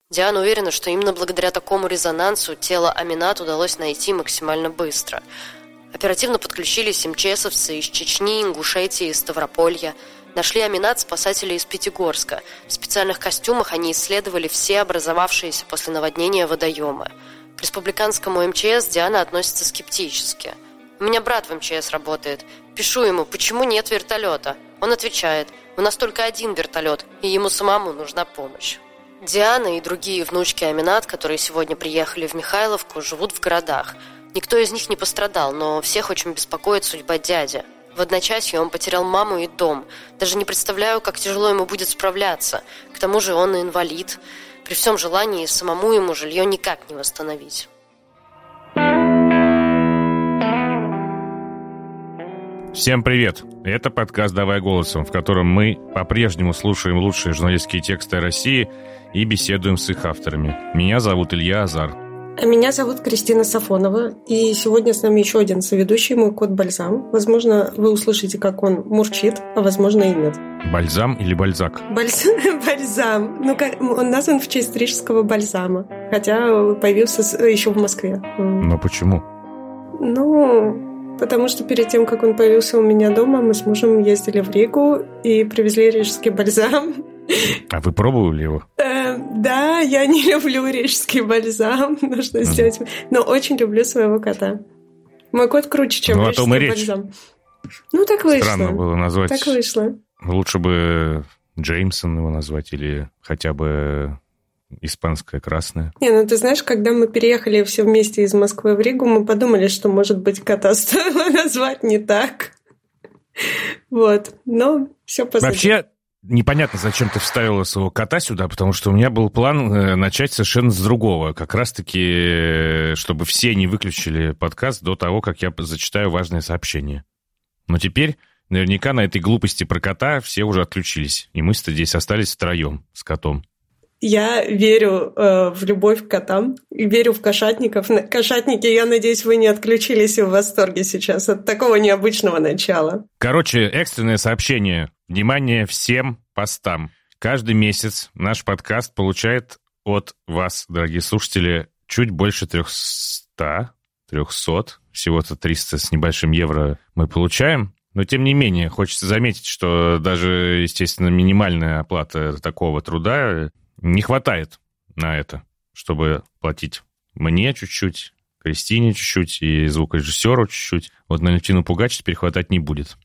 Диана уверена, что именно благодаря такому резонансу тело Аминат удалось найти максимально быстро. Оперативно подключились МЧСовцы из Чечни, Ингушетии, Ставрополья. Нашли Аминат спасатели из Пятигорска. В специальных костюмах они исследовали все образовавшиеся после наводнения водоемы. К республиканскому МЧС Диана относится скептически. «У меня брат в МЧС работает. Пишу ему, почему нет вертолета?» Он отвечает, «У нас только один вертолет, и ему самому нужна помощь». Диана и другие внучки Аминат, которые сегодня приехали в Михайловку, живут в городах. Никто из них не пострадал, но всех очень беспокоит судьба дяди. В одночасье он потерял маму и дом. Даже не представляю, как тяжело ему будет справляться. К тому же он инвалид. При всем желании самому ему жилье никак не восстановить. Всем привет! Это подкаст «Давай голосом», в котором мы по-прежнему слушаем лучшие журналистские тексты России и беседуем с их авторами. Меня зовут Илья Азар. А меня зовут Кристина Сафонова, и сегодня с нами еще один соведущий, мой кот Бальзам. Возможно, вы услышите, как он мурчит, а возможно и нет. Бальзам или Бальзак? Бальзам. Он назван в честь рижского бальзама, хотя появился еще в Москве. Но почему? Потому что перед тем, как он появился у меня дома, мы с мужем ездили в Ригу и привезли рижский бальзам. А вы пробовали его? Да, я не люблю рижский бальзам, нужно сделать, но очень люблю своего кота. Мой кот круче, чем рижский бальзам. Так вышло. Странно было назвать. Так вышло. Лучше бы Джеймсон его назвать или хотя бы испанское красное. Ты знаешь, когда мы переехали все вместе из Москвы в Ригу, мы подумали, что, может быть, кота стоило назвать не так. Но все позади. Вообще, непонятно, зачем ты вставила своего кота сюда, потому что у меня был план начать совершенно с другого. Как раз-таки, чтобы все не выключили подкаст до того, как я зачитаю важное сообщение. Но теперь наверняка на этой глупости про кота все уже отключились. И мы здесь остались втроем с котом. Я верю в любовь к котам и верю в кошатников. Кошатники, я надеюсь, вы не отключились и в восторге сейчас от такого необычного начала. Короче, экстренное сообщение. Внимание всем постам. Каждый месяц наш подкаст получает от вас, дорогие слушатели, чуть больше 300, всего-то 300 с небольшим евро мы получаем. Но, тем не менее, хочется заметить, что даже, естественно, минимальная оплата такого труда не хватает на это, чтобы платить мне чуть-чуть, Кристине чуть-чуть и звукорежиссеру чуть-чуть. Вот на Левтину Пугач теперь хватать не будет.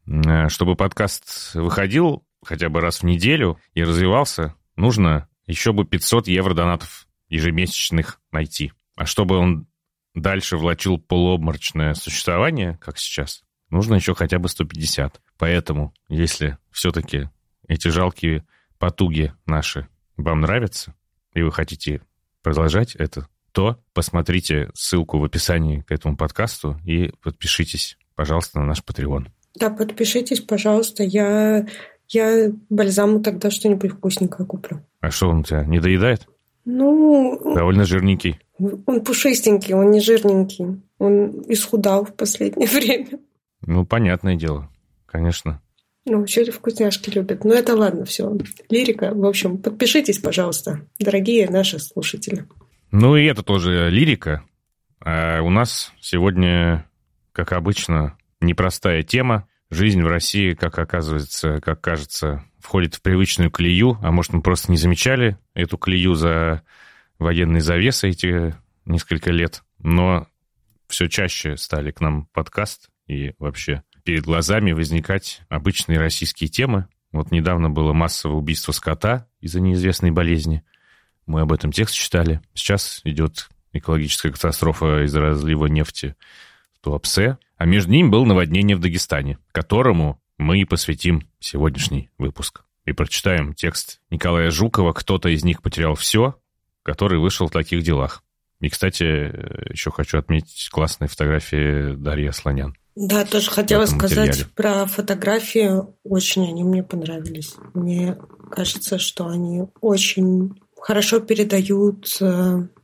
Чтобы подкаст выходил хотя бы раз в неделю и развивался, нужно еще бы 500 евро донатов ежемесячных найти. А чтобы он дальше влачил полуобморочное существование, как сейчас, нужно еще хотя бы 150. Поэтому, если все-таки эти жалкие потуги наши вам нравятся, и вы хотите продолжать это, то посмотрите ссылку в описании к этому подкасту и подпишитесь, пожалуйста, на наш Patreon. Да, подпишитесь, пожалуйста. Я бальзаму тогда что-нибудь вкусненькое куплю. А что, он у тебя не доедает? Довольно жирненький. Он пушистенький, он не жирненький. Он исхудал в последнее время. Понятное дело, конечно. Вообще вкусняшки любят. Но это ладно, все. Лирика. В общем, подпишитесь, пожалуйста, дорогие наши слушатели. И это тоже лирика. А у нас сегодня, как обычно, непростая тема. Жизнь в России, как оказывается, как кажется, входит в привычную колею. А может, мы просто не замечали эту колею за военной завесой эти несколько лет. Но все чаще стали к нам подкаст и вообще перед глазами возникать обычные российские темы. Вот недавно было массовое убийство скота из-за неизвестной болезни. Мы об этом текст читали. Сейчас идет экологическая катастрофа из-за разлива нефти в Туапсе. А между ними было наводнение в Дагестане, которому мы и посвятим сегодняшний выпуск. И прочитаем текст Николая Жукова «Кто-то из них потерял все», который вышел в таких делах. И, кстати, еще хочу отметить классные фотографии Дарьи Асланян. Да, тоже хотела сказать про фотографии. Очень они мне понравились. Мне кажется, что они очень хорошо передают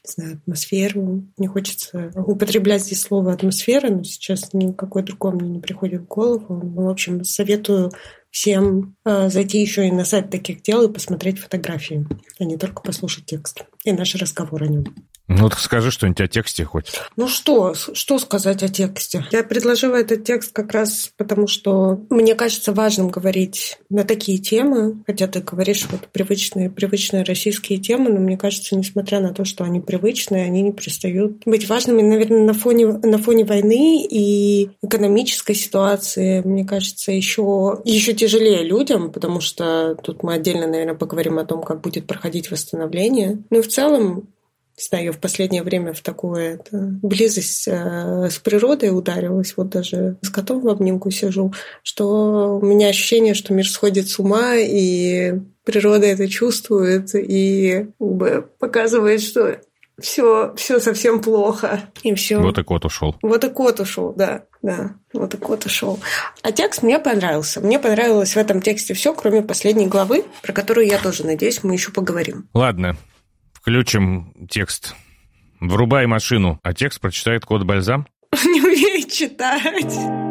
атмосферу. Не хочется употреблять здесь слово «атмосфера», но сейчас никакое другое мне не приходит в голову. В общем, советую всем зайти еще и на сайт таких дел и посмотреть фотографии, а не только послушать текст и наш разговор о нем. Ну, так скажи что-нибудь о тексте хоть. Ну что сказать о тексте? Я предложила этот текст как раз потому, что мне кажется важным говорить на такие темы, хотя ты говоришь вот привычные российские темы, но мне кажется, несмотря на то, что они привычные, они не перестают быть важными, наверное, на фоне войны и экономической ситуации. Мне кажется, еще тяжелее людям, потому что тут мы отдельно, наверное, поговорим о том, как будет проходить восстановление. Ну и в целом, не знаю, я в последнее время в такую близость с природой ударилась, вот даже с котом в обнимку сижу, что у меня ощущение, что мир сходит с ума, и природа это чувствует, и показывает, что все совсем плохо. И все. Вот и кот ушел. Да. Вот и кот ушел. А текст мне понравился. Мне понравилось в этом тексте все, кроме последней главы, про которую я тоже надеюсь, мы еще поговорим. Ладно. Включим текст. Врубай машину, а текст прочитает кот Бальзам. Не умеет читать.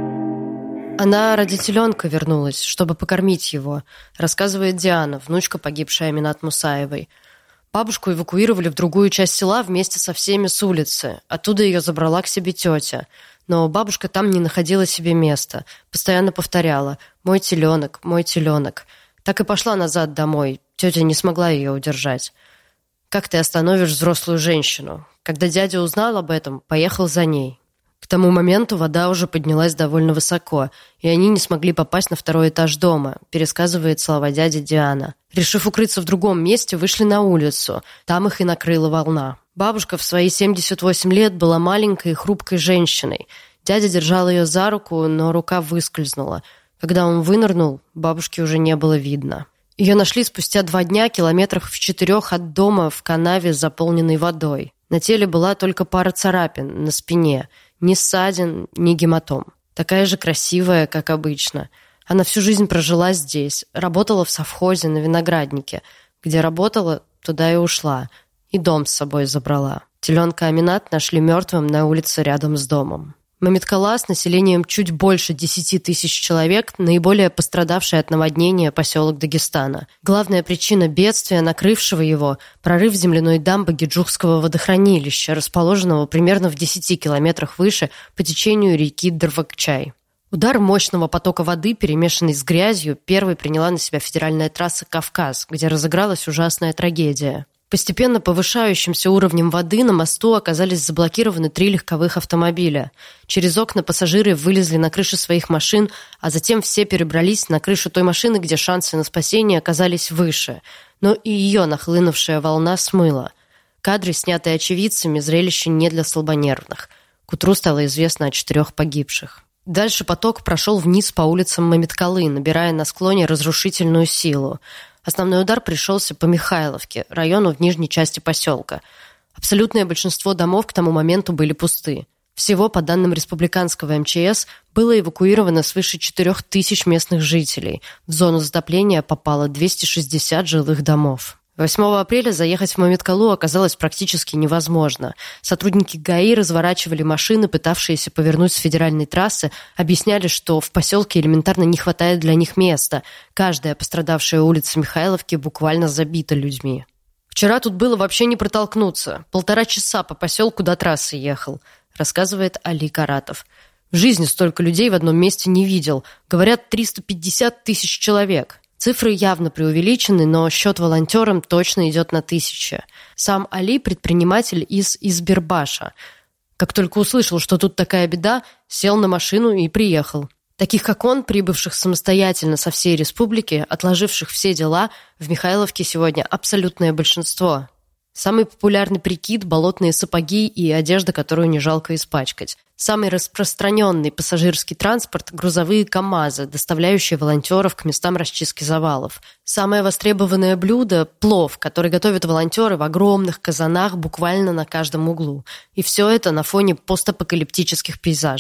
Она ради теленка вернулась, чтобы покормить его, рассказывает Диана, внучка погибшей Аминат Мусаевой. Бабушку эвакуировали в другую часть села вместе со всеми с улицы. Оттуда ее забрала к себе тетя. Но бабушка там не находила себе места. Постоянно повторяла: «Мой теленок, мой теленок». Так и пошла назад домой. Тетя не смогла ее удержать. Как ты остановишь взрослую женщину? Когда дядя узнал об этом, поехал за ней. К тому моменту вода уже поднялась довольно высоко, и они не смогли попасть на второй этаж дома, пересказывает слова дяди Диана. Решив укрыться в другом месте, вышли на улицу. Там их и накрыла волна. Бабушка в свои 78 лет была маленькой и хрупкой женщиной. Дядя держал ее за руку, но рука выскользнула. Когда он вынырнул, бабушки уже не было видно. Ее нашли спустя 2 дня километрах в 4 от дома в канаве, заполненной водой. На теле была только пара царапин на спине, ни ссадин, ни гематом. Такая же красивая, как обычно. Она всю жизнь прожила здесь, работала в совхозе на винограднике. Где работала, туда и ушла. И дом с собой забрала. Теленка Аминат нашли мертвым на улице рядом с домом. Мамиткала с населением чуть больше 10 тысяч человек, наиболее пострадавший от наводнения поселок Дагестана. Главная причина бедствия, накрывшего его, прорыв земляной дамбы Геджукского водохранилища, расположенного примерно в 10 километрах выше по течению реки Дарвакчай. Удар мощного потока воды, перемешанный с грязью, первой приняла на себя федеральная трасса «Кавказ», где разыгралась ужасная трагедия. Постепенно повышающимся уровнем воды на мосту оказались заблокированы 3 легковых автомобиля. Через окна пассажиры вылезли на крыши своих машин, а затем все перебрались на крышу той машины, где шансы на спасение оказались выше. Но и ее нахлынувшая волна смыла. Кадры, снятые очевидцами, зрелище не для слабонервных. К утру стало известно о 4 погибших. Дальше поток прошел вниз по улицам Мамиткалы, набирая на склоне разрушительную силу. Основной удар пришелся по Михайловке, району в нижней части поселка. Абсолютное большинство домов к тому моменту были пусты. Всего, по данным республиканского МЧС, было эвакуировано свыше 4000 местных жителей. В зону затопления попало 260 жилых домов. 8 апреля заехать в Мамиткалу оказалось практически невозможно. Сотрудники ГАИ разворачивали машины, пытавшиеся повернуть с федеральной трассы, объясняли, что в поселке элементарно не хватает для них места. Каждая пострадавшая улица Михайловки буквально забита людьми. «Вчера тут было вообще не протолкнуться. 1,5 часа по поселку до трассы ехал», рассказывает Али Каратов. «В жизни столько людей в одном месте не видел. Говорят, 350 тысяч человек». Цифры явно преувеличены, но счет волонтерам точно идет на 1000. Сам Али – предприниматель из Избербаша. Как только услышал, что тут такая беда, сел на машину и приехал. Таких, как он, прибывших самостоятельно со всей республики, отложивших все дела, в Михайловке сегодня абсолютное большинство. Самый популярный прикид – болотные сапоги и одежда, которую не жалко испачкать. Самый распространенный пассажирский транспорт – грузовые КАМАЗы, доставляющие волонтеров к местам расчистки завалов. Самое востребованное блюдо – плов, который готовят волонтеры в огромных казанах буквально на каждом углу. И все это на фоне постапокалиптических пейзажей.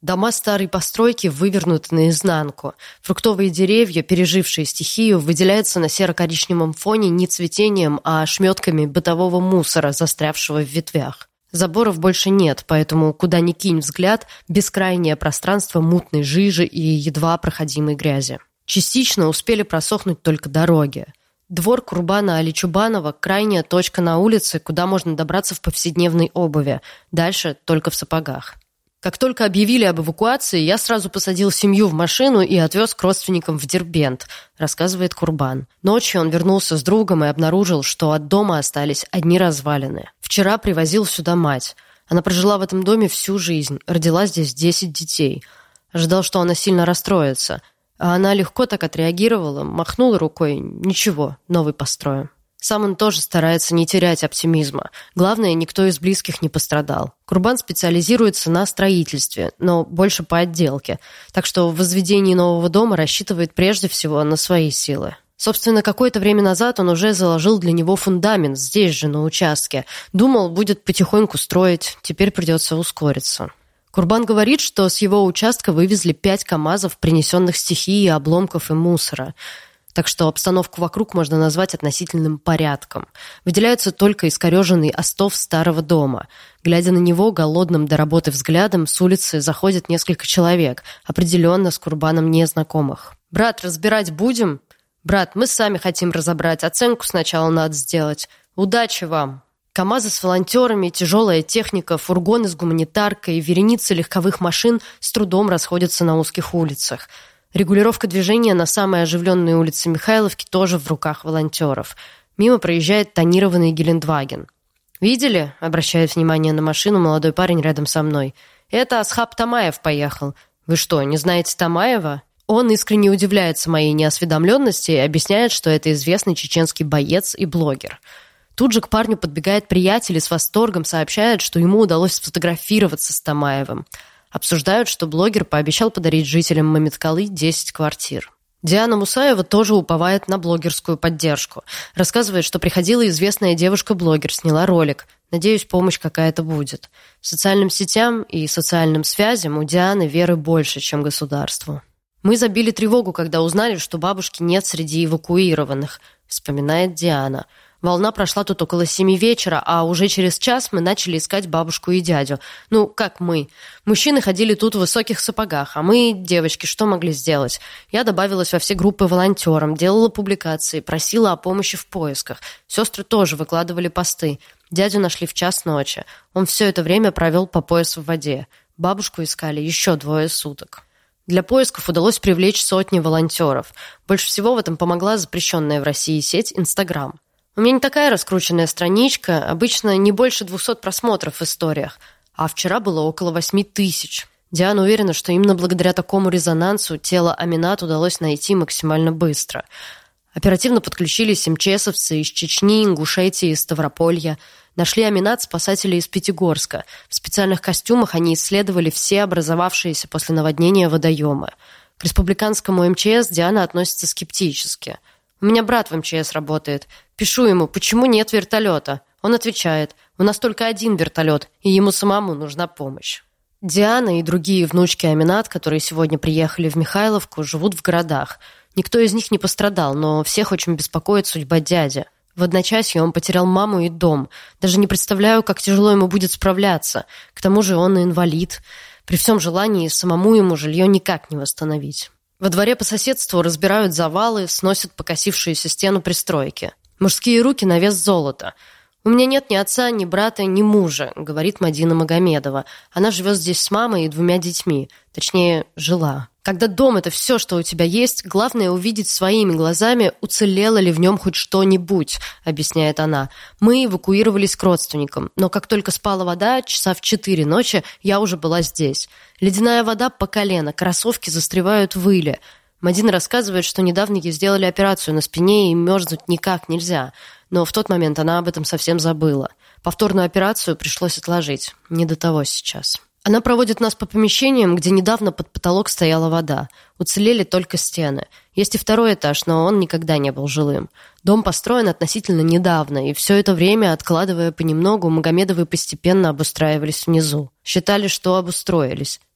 Дома старой постройки вывернуты наизнанку. Фруктовые деревья, пережившие стихию, выделяются на серо-коричневом фоне не цветением, а ошметками бытового мусора, застрявшего в ветвях. Заборов больше нет, поэтому, куда ни кинь взгляд, бескрайнее пространство мутной жижи и едва проходимой грязи. Частично успели просохнуть только дороги. Двор Курбана Али Чубанова – крайняя точка на улице, куда можно добраться в повседневной обуви. Дальше только в сапогах. Как только объявили об эвакуации, я сразу посадил семью в машину и отвез к родственникам в Дербент, рассказывает Курбан. Ночью он вернулся с другом и обнаружил, что от дома остались одни развалины. Вчера привозил сюда мать. Она прожила в этом доме всю жизнь, родила здесь 10 детей. Ожидал, что она сильно расстроится. А она легко так отреагировала, махнула рукой. Ничего, новый построю. Сам он тоже старается не терять оптимизма. Главное, никто из близких не пострадал. Курбан специализируется на строительстве, но больше по отделке. Так что в возведении нового дома рассчитывает прежде всего на свои силы. Собственно, какое-то время назад он уже заложил для него фундамент здесь же, на участке. Думал, будет потихоньку строить, теперь придется ускориться. Курбан говорит, что с его участка вывезли 5 КАМАЗов, принесенных стихией, обломков и мусора. Так что обстановку вокруг можно назвать относительным порядком. Выделяется только искореженный остов старого дома. Глядя на него голодным до работы взглядом, с улицы заходит несколько человек, определенно с Курбаном незнакомых. «Брат, разбирать будем?» «Брат, мы сами хотим разобрать, оценку сначала надо сделать. Удачи вам!» КАМАЗы с волонтерами, тяжелая техника, фургоны с гуманитаркой, вереницы легковых машин с трудом расходятся на узких улицах. Регулировка движения на самой оживленной улице Михайловки тоже в руках волонтеров. Мимо проезжает тонированный Гелендваген. «Видели?» — обращает внимание на машину молодой парень рядом со мной. «Это Асхаб Тамаев поехал. Вы что, не знаете Тамаева?» Он искренне удивляется моей неосведомленности и объясняет, что это известный чеченский боец и блогер. Тут же к парню подбегает приятель и с восторгом сообщает, что ему удалось сфотографироваться с Тамаевым. Обсуждают, что блогер пообещал подарить жителям Мамиткалы 10 квартир. Диана Мусаева тоже уповает на блогерскую поддержку. Рассказывает, что приходила известная девушка-блогер, сняла ролик. Надеюсь, помощь какая-то будет. Социальным сетям и социальным связям у Дианы веры больше, чем государству. «Мы забили тревогу, когда узнали, что бабушки нет среди эвакуированных», вспоминает Диана. «Волна прошла тут около 7 вечера, а уже через час мы начали искать бабушку и дядю. Ну, как мы? Мужчины ходили тут в высоких сапогах, а мы, девочки, что могли сделать? Я добавилась во все группы волонтерам, делала публикации, просила о помощи в поисках. Сестры тоже выкладывали посты. Дядю нашли в 1:00 ночи. Он все это время провел по пояс в воде. Бабушку искали еще 2 суток». Для поисков удалось привлечь сотни волонтеров. Больше всего в этом помогла запрещенная в России сеть Instagram. У меня не такая раскрученная страничка, обычно не больше 200 просмотров в историях, а вчера было около 8000. Диана уверена, что именно благодаря такому резонансу тело Аминат удалось найти максимально быстро. Оперативно подключились МЧСовцы из Чечни, Ингушетии и Ставрополья. Нашли Аминат спасатели из Пятигорска. В специальных костюмах они исследовали все образовавшиеся после наводнения водоемы. К республиканскому МЧС Диана относится скептически. «У меня брат в МЧС работает. Пишу ему, почему нет вертолета?» Он отвечает, «У нас только 1 вертолет, и ему самому нужна помощь». Диана и другие внучки Аминат, которые сегодня приехали в Михайловку, живут в городах. Никто из них не пострадал, но всех очень беспокоит судьба дяди. В одночасье он потерял маму и дом. Даже не представляю, как тяжело ему будет справляться. К тому же он инвалид. При всем желании самому ему жилье никак не восстановить. Во дворе по соседству разбирают завалы, сносят покосившуюся стену пристройки. Мужские руки на вес золота. «У меня нет ни отца, ни брата, ни мужа», — говорит Мадина Магомедова. Она живет здесь с мамой и 2 детьми. Точнее, жила. Когда дом — это все, что у тебя есть, главное увидеть своими глазами, уцелело ли в нем хоть что-нибудь, объясняет она. Мы эвакуировались к родственникам, но как только спала вода, часа в 4 ночи, я уже была здесь. Ледяная вода по колено, кроссовки застревают в иле. Мадина рассказывает, что недавно ей сделали операцию на спине и мерзнуть никак нельзя. Но в тот момент она об этом совсем забыла. Повторную операцию пришлось отложить. Не до того сейчас. Она проводит нас по помещениям, где недавно под потолок стояла вода. Уцелели только стены. Есть и 2-й этаж, но он никогда не был жилым. Дом построен относительно недавно, и все это время, откладывая понемногу, Магомедовы постепенно обустраивались внизу. Считали, что обустроились.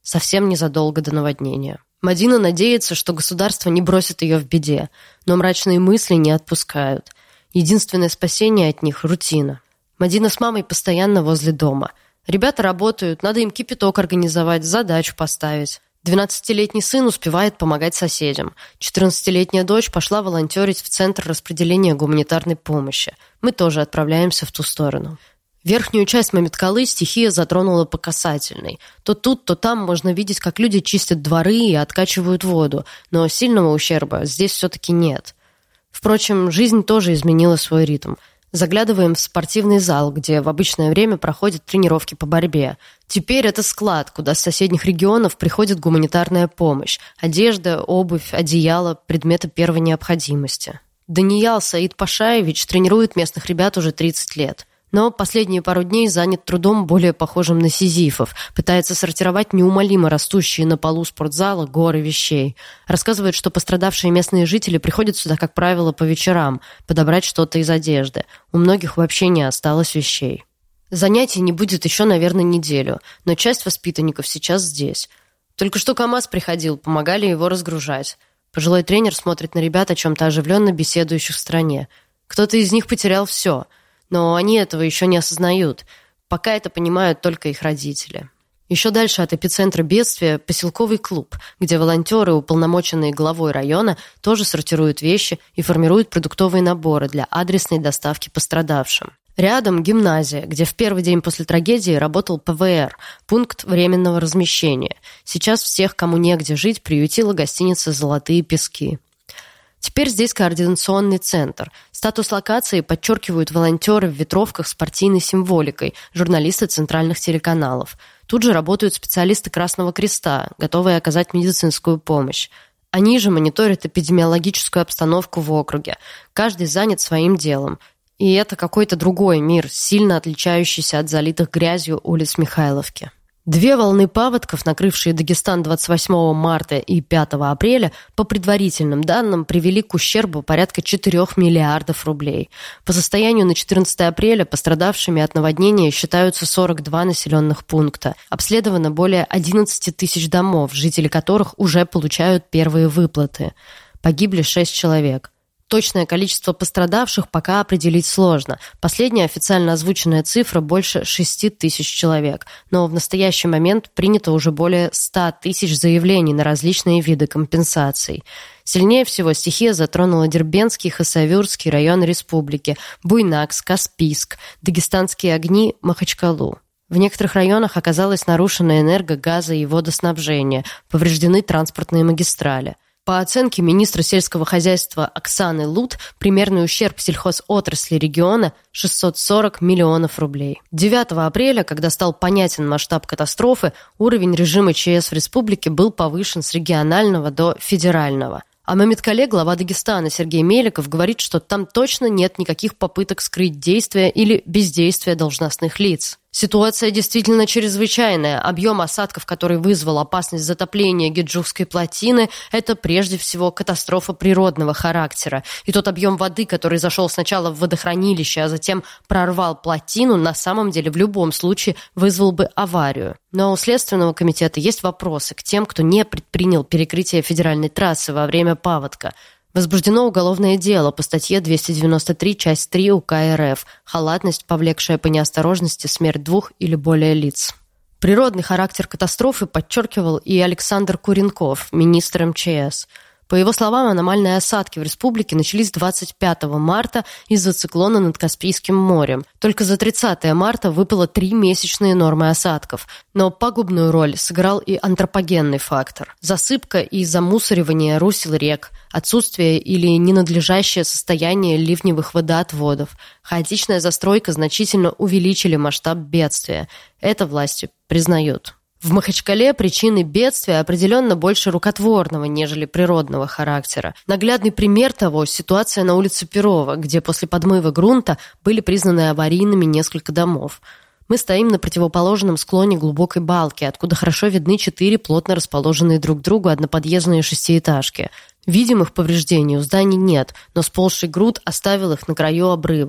совсем незадолго до наводнения. Мадина надеется, что государство не бросит ее в беде, но мрачные мысли не отпускают. Единственное спасение от них – рутина. Мадина с мамой постоянно возле дома. Ребята работают, надо им кипяток организовать, задачу поставить. 12-летний сын успевает помогать соседям. 14-летняя дочь пошла волонтерить в Центр распределения гуманитарной помощи. Мы тоже отправляемся в ту сторону. Верхнюю часть Мамиткалы стихия затронула по касательной. То тут, то там можно видеть, как люди чистят дворы и откачивают воду, но сильного ущерба здесь все-таки нет. Впрочем, жизнь тоже изменила свой ритм. Заглядываем в спортивный зал, где в обычное время проходят тренировки по борьбе. Теперь это склад, куда с соседних регионов приходит гуманитарная помощь. Одежда, обувь, одеяло, предметы первой необходимости. Даниял Саид Пашаевич тренирует местных ребят уже 30 лет. Но последние пару дней занят трудом, более похожим на сизифов. Пытается сортировать неумолимо растущие на полу спортзала горы вещей. Рассказывает, что пострадавшие местные жители приходят сюда, как правило, по вечерам, подобрать что-то из одежды. У многих вообще не осталось вещей. Занятий не будет еще, наверное, неделю, но часть воспитанников сейчас здесь. Только что КамАЗ приходил, помогали его разгружать. Пожилой тренер смотрит на ребят, о чем-то оживленно беседующих в стране. Кто-то из них потерял все. Но они этого еще не осознают. Пока это понимают только их родители. Еще дальше от эпицентра бедствия поселковый клуб, где волонтеры, уполномоченные главой района, тоже сортируют вещи и формируют продуктовые наборы для адресной доставки пострадавшим. Рядом гимназия, где в первый день после трагедии работал ПВР, пункт временного размещения. Сейчас всех, кому негде жить, приютила гостиница «Золотые пески». Теперь здесь координационный центр. Статус локации подчеркивают волонтеры в ветровках с партийной символикой, журналисты центральных телеканалов. Тут же работают специалисты Красного Креста, готовые оказать медицинскую помощь. Они же мониторят эпидемиологическую обстановку в округе. Каждый занят своим делом. И это какой-то другой мир, сильно отличающийся от залитых грязью улиц Михайловки. 2 волны паводков, накрывшие Дагестан 28 марта и 5 апреля, по предварительным данным, привели к ущербу порядка 4 миллиардов рублей. По состоянию на 14 апреля пострадавшими от наводнения считаются 42 населенных пункта. Обследовано более 11 тысяч домов, жители которых уже получают первые выплаты. Погибли 6 человек. Точное количество пострадавших пока определить сложно. Последняя официально озвученная цифра больше 6 тысяч человек. Но в настоящий момент принято уже более 100 тысяч заявлений на различные виды компенсаций. Сильнее всего стихия затронула Дербентский, Хасавюрский районы республики, Буйнакск, Каспийск, Дагестанские огни, Махачкалу. В некоторых районах оказалось нарушено энерго-, газо- и водоснабжение, повреждены транспортные магистрали. По оценке министра сельского хозяйства Оксаны Лут, примерный ущерб сельхозотрасли региона – 640 миллионов рублей. 9 апреля, когда стал понятен масштаб катастрофы, уровень режима ЧС в республике был повышен с регионального до федерального. О Мамиткале глава Дагестана Сергей Меликов говорит, что там точно нет никаких попыток скрыть действия или бездействия должностных лиц. Ситуация действительно чрезвычайная. Объем осадков, который вызвал опасность затопления Геджукской плотины, это прежде всего катастрофа природного характера. И тот объем воды, который зашел сначала в водохранилище, а затем прорвал плотину, на самом деле в любом случае вызвал бы аварию. Но у Следственного комитета есть вопросы к тем, кто не предпринял перекрытие федеральной трассы во время паводка. Возбуждено уголовное дело по статье 293, часть 3 УК РФ «Халатность, повлекшая по неосторожности смерть 2 или более лиц». Природный характер катастрофы подчеркивал и Александр Куренков, министр МЧС. По его словам, аномальные осадки в республике начались 25 марта из-за циклона над Каспийским морем. Только за 30 марта выпало 3 месячные нормы осадков. Но пагубную роль сыграл и антропогенный фактор. Засыпка и замусоривание русел рек, отсутствие или ненадлежащее состояние ливневых водоотводов, хаотичная застройка значительно увеличили масштаб бедствия. Это власти признают. В Махачкале причины бедствия определенно больше рукотворного, нежели природного характера. Наглядный пример того – ситуация на улице Перова, где после подмыва грунта были признаны аварийными несколько домов. Мы стоим на противоположном склоне глубокой балки, откуда хорошо видны 4 плотно расположенные друг к другу одноподъездные шестиэтажки. Видимых повреждений у зданий нет, но сползший грунт оставил их на краю обрыва.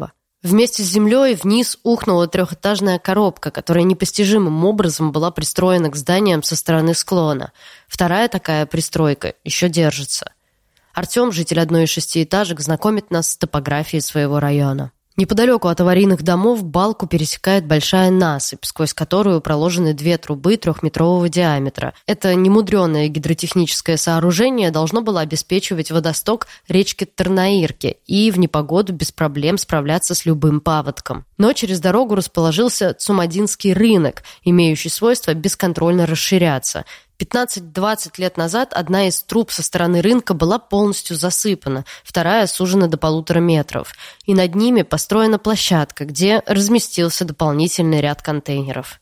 Вместе с землей вниз ухнула трехэтажная коробка, которая непостижимым образом была пристроена к зданиям со стороны склона. Вторая такая пристройка еще держится. Артем, житель одной из 6-этажек, знакомит нас с топографией своего района. Неподалеку от аварийных домов балку пересекает большая насыпь, сквозь которую проложены 2 трубы 3-метрового диаметра. Это немудреное гидротехническое сооружение должно было обеспечивать водосток речки Тарнаирки и в непогоду без проблем справляться с любым паводком. Но через дорогу расположился Цумадинский рынок, имеющий свойство бесконтрольно расширяться. 15-20 лет назад одна из труб со стороны рынка была полностью засыпана, вторая сужена до 1,5 метров, и над ними построена площадка, где разместился дополнительный ряд контейнеров.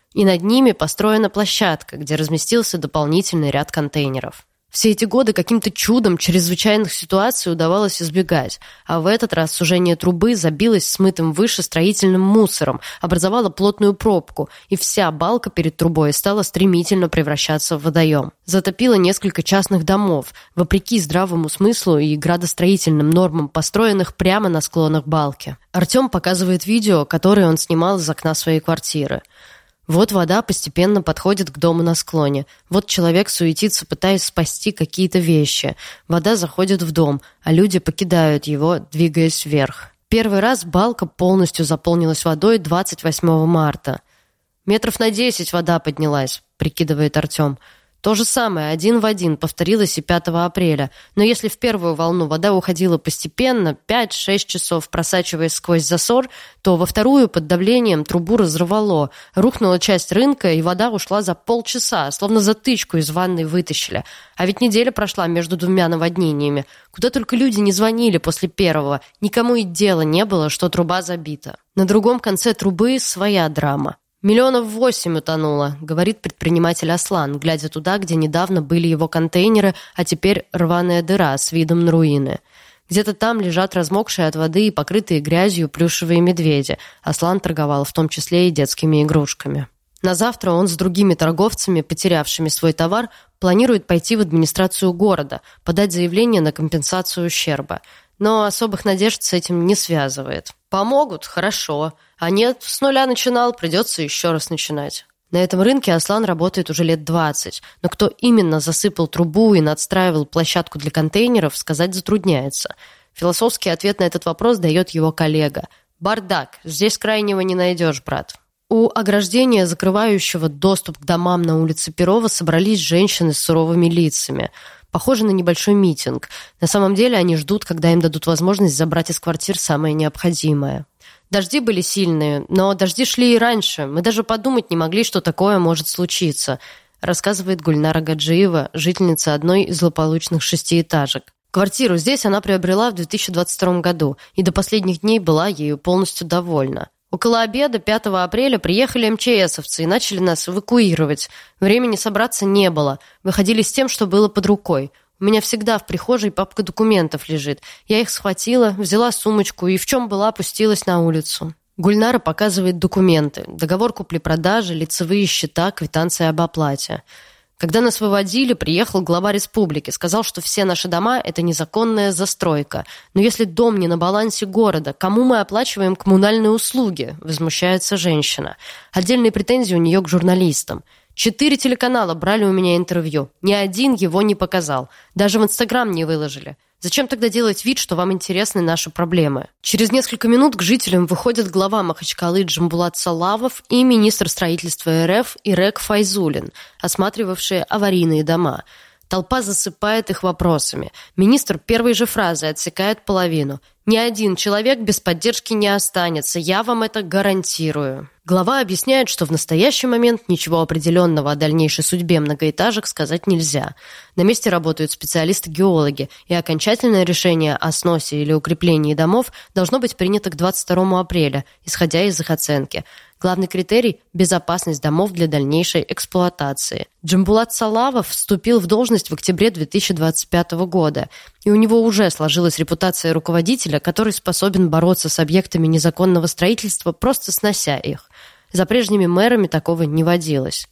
Все эти годы каким-то чудом чрезвычайных ситуаций удавалось избегать, а в этот раз сужение трубы забилось смытым выше строительным мусором, образовало плотную пробку, и вся балка перед трубой стала стремительно превращаться в водоем. Затопило несколько частных домов, вопреки здравому смыслу и градостроительным нормам, построенных прямо на склонах балки. Артем показывает видео, которое он снимал из окна своей квартиры. Вот вода постепенно подходит к дому на склоне. Вот человек суетится, пытаясь спасти какие-то вещи. Вода заходит в дом, а люди покидают его, двигаясь вверх. Первый раз балка полностью заполнилась водой 28 марта. «Метров на 10 вода поднялась», — прикидывает Артем. То же самое, 1 в 1, повторилось и 5 апреля. Но если в первую волну вода уходила постепенно, 5-6 часов просачиваясь сквозь засор, то во вторую под давлением трубу разорвало. Рухнула часть рынка, и вода ушла за полчаса, словно затычку из ванной вытащили. А ведь неделя прошла между 2 наводнениями. Куда только люди не звонили после первого. Никому и дела не было, что труба забита. На другом конце трубы своя драма. 8 миллионов утонуло, говорит предприниматель Аслан, глядя туда, где недавно были его контейнеры, а теперь рваная дыра с видом на руины. Где-то там лежат размокшие от воды и покрытые грязью плюшевые медведи. Аслан торговал в том числе и детскими игрушками. На завтра он с другими торговцами, потерявшими свой товар, планирует пойти в администрацию города, подать заявление на компенсацию ущерба. Но особых надежд с этим не связывает. Помогут? Хорошо. А нет, с нуля начинал, придется еще раз начинать. На этом рынке Аслан работает уже лет 20, но кто именно засыпал трубу и надстраивал площадку для контейнеров, сказать затрудняется. Философский ответ на этот вопрос дает его коллега. «Бардак, здесь крайнего не найдешь, брат». У ограждения, закрывающего доступ к домам на улице Перова, собрались женщины с суровыми лицами. Похоже на небольшой митинг. На самом деле они ждут, когда им дадут возможность забрать из квартир самое необходимое. Дожди были сильные, но дожди шли и раньше. Мы даже подумать не могли, что такое может случиться, рассказывает Гульнара Гаджиева, жительница одной из злополучных 6-этажек. Квартиру здесь она приобрела в 2022 году и до последних дней была ею полностью довольна. Около обеда 5 апреля приехали МЧСовцы и начали нас эвакуировать. Времени собраться не было. Выходили с тем, что было под рукой. У меня всегда в прихожей папка документов лежит. Я их схватила, взяла сумочку и в чем была, опустилась на улицу. Гульнара показывает документы. Договор купли-продажи, лицевые счета, квитанция об оплате. Когда нас выводили, приехал глава республики, сказал, что все наши дома – это незаконная застройка. Но если дом не на балансе города, кому мы оплачиваем коммунальные услуги? Возмущается женщина. Отдельные претензии у нее к журналистам. 4 телеканала брали у меня интервью. Ни один его не показал. Даже в Инстаграм не выложили. Зачем тогда делать вид, что вам интересны наши проблемы? Через несколько минут к жителям выходят глава Махачкалы Джамбулат Салавов и министр строительства РФ Ирек Файзулин, осматривавшие аварийные дома. Толпа засыпает их вопросами. Министр первой же фразы отсекает половину. «Ни один человек без поддержки не останется, я вам это гарантирую». Глава объясняет, что в настоящий момент ничего определенного о дальнейшей судьбе многоэтажек сказать нельзя. На месте работают специалисты-геологи, и окончательное решение о сносе или укреплении домов должно быть принято к 22 апреля, исходя из их оценки. Главный критерий – безопасность домов для дальнейшей эксплуатации. Джамбулат Салавов вступил в должность в октябре 2025 года, и у него уже сложилась репутация руководителя, который способен бороться с объектами незаконного строительства, просто снося их. За прежними мэрами такого не водилось.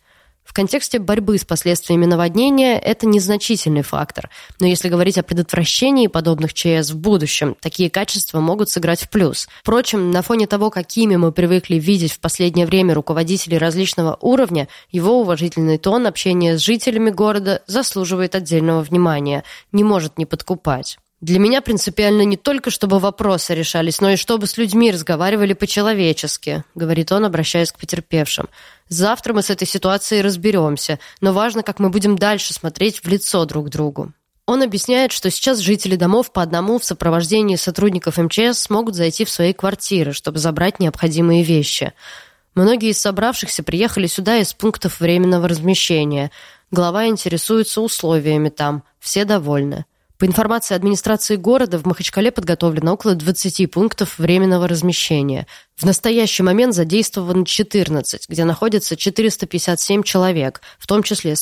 В контексте борьбы с последствиями наводнения это незначительный фактор, но если говорить о предотвращении подобных ЧС в будущем, такие качества могут сыграть в плюс. Впрочем, на фоне того, какими мы привыкли видеть в последнее время руководителей различного уровня, его уважительный тон общения с жителями города заслуживает отдельного внимания, не может не подкупать. Для меня принципиально не только, чтобы вопросы решались, но и чтобы с людьми разговаривали по-человечески, говорит он, обращаясь к потерпевшим. Завтра мы с этой ситуацией разберемся, но важно, как мы будем дальше смотреть в лицо друг другу. Он объясняет, что сейчас жители домов по одному в сопровождении сотрудников МЧС смогут зайти в свои квартиры, чтобы забрать необходимые вещи. Многие из собравшихся приехали сюда из пунктов временного размещения. Глава интересуется условиями там, все довольны. По информации администрации города, в Махачкале подготовлено около 20 пунктов временного размещения. В настоящий момент задействовано 14, где находится 457 человек, в том числе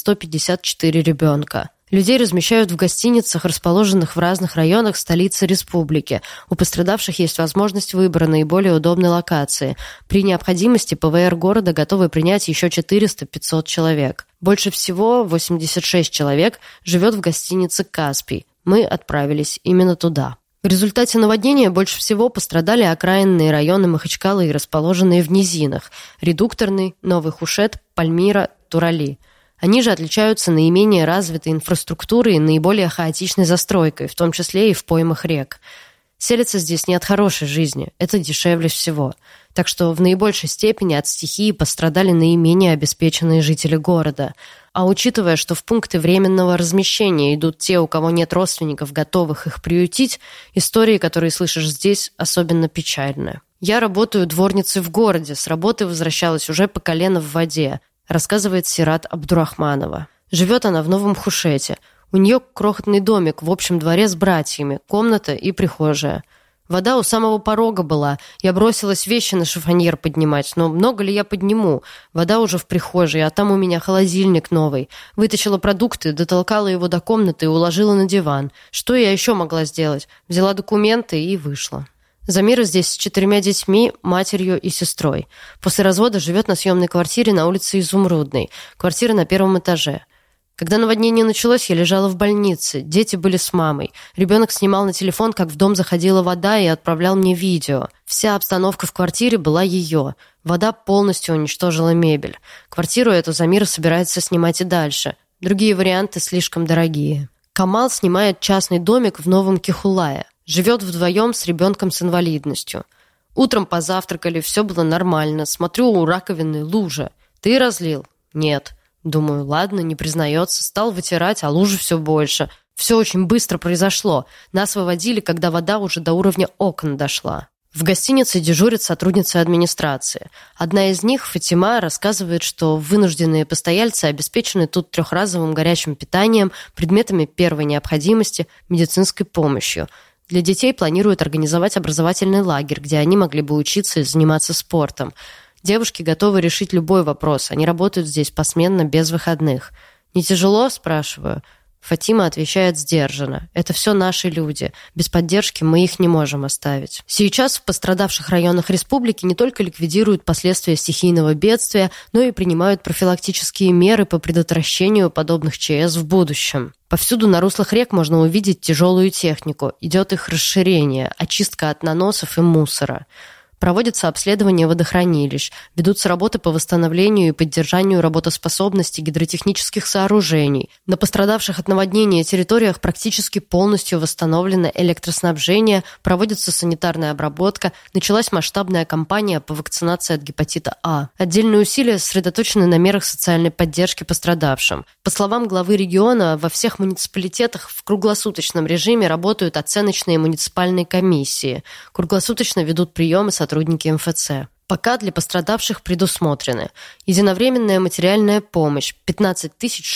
154 ребенка. Людей размещают в гостиницах, расположенных в разных районах столицы республики. У пострадавших есть возможность выбора наиболее удобной локации. При необходимости ПВР города готовы принять еще 400-500 человек. Больше всего, 86 человек, живет в гостинице «Каспий». Мы отправились именно туда. В результате наводнения больше всего пострадали окраинные районы Махачкалы, расположенные в низинах – Редукторный, Новый Хушет, Пальмира, Турали. Они же отличаются наименее развитой инфраструктурой и наиболее хаотичной застройкой, в том числе и в поймах рек. Селятся здесь не от хорошей жизни, это дешевле всего. Так что в наибольшей степени от стихии пострадали наименее обеспеченные жители города. А учитывая, что в пункты временного размещения идут те, у кого нет родственников, готовых их приютить, истории, которые слышишь здесь, особенно печальны. «Я работаю дворницей в городе, с работы возвращалась уже по колено в воде», рассказывает Сират Абдурахманова. Живет она в Новом Хушете. У нее крохотный домик в общем дворе с братьями, комната и прихожая. Вода у самого порога была. Я бросилась вещи на шифоньер поднимать, но много ли я подниму? Вода уже в прихожей, а там у меня холодильник новый. Вытащила продукты, дотолкала его до комнаты и уложила на диван. Что я еще могла сделать? Взяла документы и вышла. Замира здесь с 4 детьми, матерью и сестрой. После развода живет на съемной квартире на улице Изумрудной. Квартира на 1 этаже. Когда наводнение началось, я лежала в больнице. Дети были с мамой. Ребенок снимал на телефон, как в дом заходила вода, и отправлял мне видео. Вся обстановка в квартире была ее. Вода полностью уничтожила мебель. Квартиру эту Замира собирается снимать и дальше. Другие варианты слишком дорогие. Камал снимает частный домик в Новом Кихулае. Живет вдвоем с ребенком с инвалидностью. Утром позавтракали, все было нормально. Смотрю, у раковины лужа. Ты разлил? Нет. Думаю, ладно, не признается. Стал вытирать, а лужи все больше. Все очень быстро произошло. Нас выводили, когда вода уже до уровня окон дошла. В гостинице дежурит сотрудница администрации. Одна из них, Фатима, рассказывает, что вынужденные постояльцы обеспечены тут 3-разовым горячим питанием, предметами первой необходимости, медицинской помощью. Для детей планируют организовать образовательный лагерь, где они могли бы учиться и заниматься спортом. Девушки готовы решить любой вопрос. Они работают здесь посменно, без выходных. «Не тяжело?» – спрашиваю. Фатима отвечает сдержанно. «Это все наши люди. Без поддержки мы их не можем оставить». Сейчас в пострадавших районах республики не только ликвидируют последствия стихийного бедствия, но и принимают профилактические меры по предотвращению подобных ЧС в будущем. Повсюду на руслах рек можно увидеть тяжелую технику. Идет их расширение, очистка от наносов и мусора. Проводятся обследования водохранилищ, ведутся работы по восстановлению и поддержанию работоспособности гидротехнических сооружений. На пострадавших от наводнения территориях практически полностью восстановлено электроснабжение, проводится санитарная обработка, началась масштабная кампания по вакцинации от гепатита А. Отдельные усилия сосредоточены на мерах социальной поддержки пострадавшим. По словам главы региона, во всех муниципалитетах в круглосуточном режиме работают оценочные муниципальные комиссии. Круглосуточно ведут приемы сотрудники МФЦ. Пока для пострадавших предусмотрены единовременная материальная помощь 15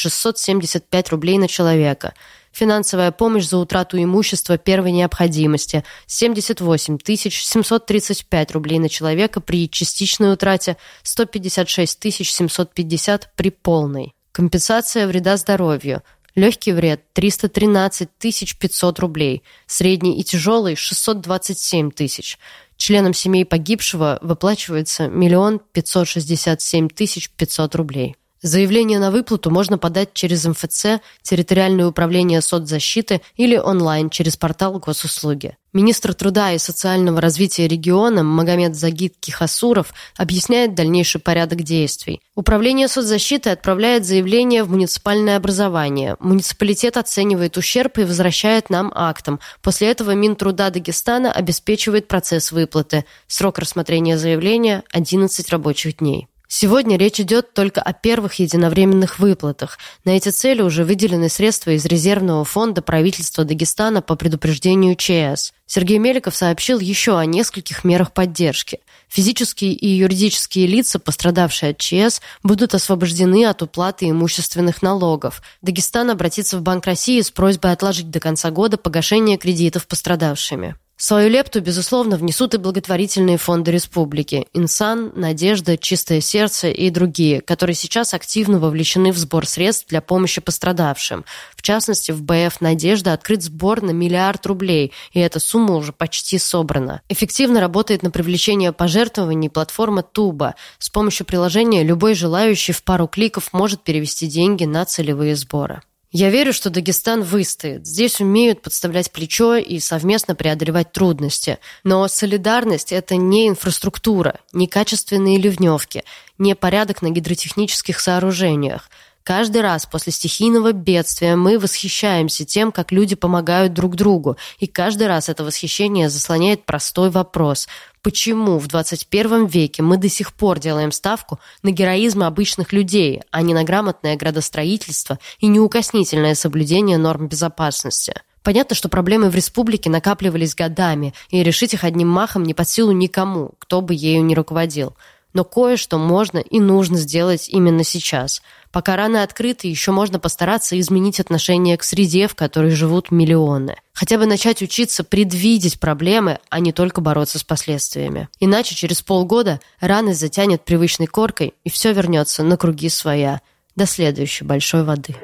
675 рублей на человека, финансовая помощь за утрату имущества первой необходимости 78 735 рублей на человека при частичной утрате, 156 750 при полной. Компенсация вреда здоровью. Легкий вред – 313 500 рублей, средний и тяжелый – 627 тысяч. Членам семей погибшего выплачивается 1 567 500 рублей. Заявление на выплату можно подать через МФЦ, территориальное управление соцзащиты или онлайн через портал госуслуги. Министр труда и социального развития региона Магомед Загид Кихасуров объясняет дальнейший порядок действий. Управление соцзащиты отправляет заявление в муниципальное образование. Муниципалитет оценивает ущерб и возвращает нам актом. После этого Минтруда Дагестана обеспечивает процесс выплаты. Срок рассмотрения заявления – 11 рабочих дней. Сегодня речь идет только о первых единовременных выплатах. На эти цели уже выделены средства из резервного фонда правительства Дагестана по предупреждению ЧС. Сергей Меликов сообщил еще о нескольких мерах поддержки. Физические и юридические лица, пострадавшие от ЧС, будут освобождены от уплаты имущественных налогов. Дагестан обратится в Банк России с просьбой отложить до конца года погашение кредитов пострадавшими. Свою лепту, безусловно, внесут и благотворительные фонды республики – «Инсан», «Надежда», «Чистое сердце» и другие, которые сейчас активно вовлечены в сбор средств для помощи пострадавшим. В частности, в БФ «Надежда» открыт сбор на 1 миллиард рублей, и эта сумма уже почти собрана. Эффективно работает на привлечение пожертвований платформа «Туба». С помощью приложения любой желающий в пару кликов может перевести деньги на целевые сборы. Я верю, что Дагестан выстоит. Здесь умеют подставлять плечо и совместно преодолевать трудности. Но солидарность – это не инфраструктура, не качественные ливневки, не порядок на гидротехнических сооружениях. Каждый раз после стихийного бедствия мы восхищаемся тем, как люди помогают друг другу. И каждый раз это восхищение заслоняет простой вопрос – почему в 21 веке мы до сих пор делаем ставку на героизм обычных людей, а не на грамотное градостроительство и неукоснительное соблюдение норм безопасности? Понятно, что проблемы в республике накапливались годами, и решить их одним махом не под силу никому, кто бы ею ни руководил. Но кое-что можно и нужно сделать именно сейчас. Пока раны открыты, еще можно постараться изменить отношение к среде, в которой живут миллионы. Хотя бы начать учиться предвидеть проблемы, а не только бороться с последствиями. Иначе через полгода раны затянет привычной коркой, и все вернется на круги своя. До следующей большой воды.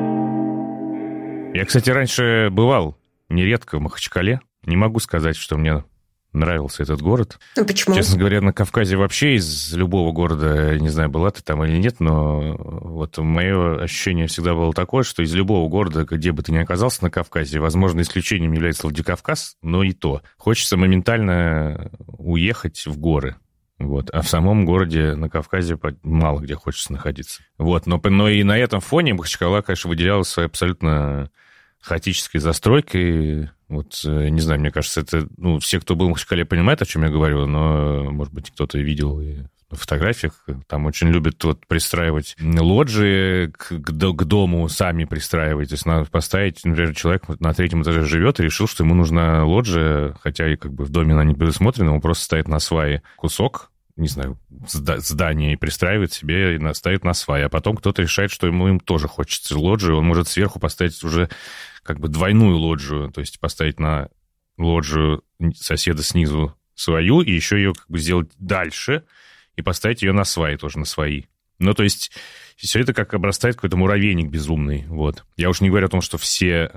Я, кстати, раньше бывал нередко в Махачкале. Не могу сказать, что мне нравился этот город. А почему? Честно говоря, на Кавказе вообще из любого города, не знаю, была ты там или нет, но вот мое ощущение всегда было такое, что из любого города, где бы ты ни оказался на Кавказе, возможно, исключением является Владикавказ, но и то. Хочется моментально уехать в горы. Вот. А в самом городе на Кавказе мало где хочется находиться. Вот. Но и на этом фоне Махачкала, конечно, выделялась своей абсолютно хаотической застройкой. Вот, не знаю, мне кажется, это... Ну, все, кто был в Махачкале, понимают, о чем я говорю, но, может быть, кто-то видел и в фотографиях. Там очень любят вот пристраивать лоджии к дому, сами пристраивать. То есть надо поставить, например, человек на 3-м этаже живет и решил, что ему нужна лоджия, хотя и как бы в доме она не предусмотрена, он просто ставит на сваи кусок, не знаю, здание и пристраивает себе, и ставит на сваи. А потом кто-то решает, что им тоже хочется лоджию, он может сверху поставить уже как бы двойную лоджию, то есть поставить на лоджию соседа снизу свою, и еще ее как бы сделать дальше, и поставить ее на сваи, тоже на свои. Ну, то есть все это как обрастает какой-то муравейник безумный, вот. Я уж не говорю о том, что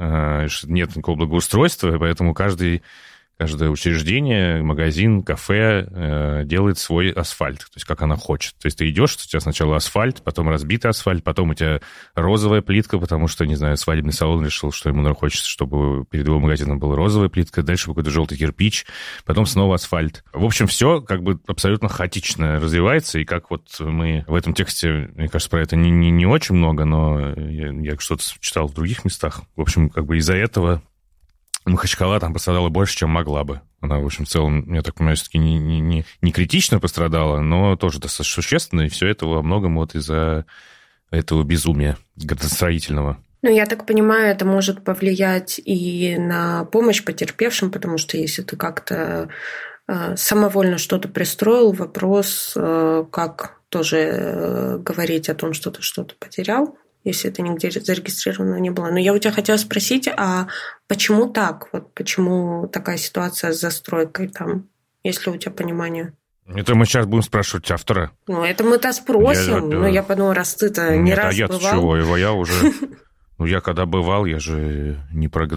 нет никакого благоустройства, поэтому каждое учреждение, магазин, кафе делает свой асфальт, то есть как она хочет. То есть ты идешь, у тебя сначала асфальт, потом разбитый асфальт, потом у тебя розовая плитка, потому что, не знаю, свадебный салон решил, что ему хочется, чтобы перед его магазином была розовая плитка, дальше какой-то желтый кирпич, потом снова асфальт. В общем, все как бы абсолютно хаотично развивается, и как вот мы в этом тексте, мне кажется, про это не очень много, но я что-то читал в других местах. В общем, как бы из-за этого Махачкала там пострадала больше, чем могла бы. Она, в общем, в целом, я так понимаю, все-таки не критично пострадала, но тоже достаточно существенно, и все это во многом вот из-за этого безумия градостроительного. Ну, я так понимаю, это может повлиять и на помощь потерпевшим, потому что если ты как-то самовольно что-то пристроил, вопрос, как тоже говорить о том, что ты что-то потерял, если это нигде зарегистрировано не было. Но я у тебя хотела спросить, а почему так? Вот почему такая ситуация с застройкой там? Есть ли у тебя понимание? Это мы сейчас будем спрашивать автора. Ну, это мы-то спросим. Но я подумала, раз ты-то не раз бывал. Нет, а я-то чего? Я уже... Ну, я когда бывал, я же не про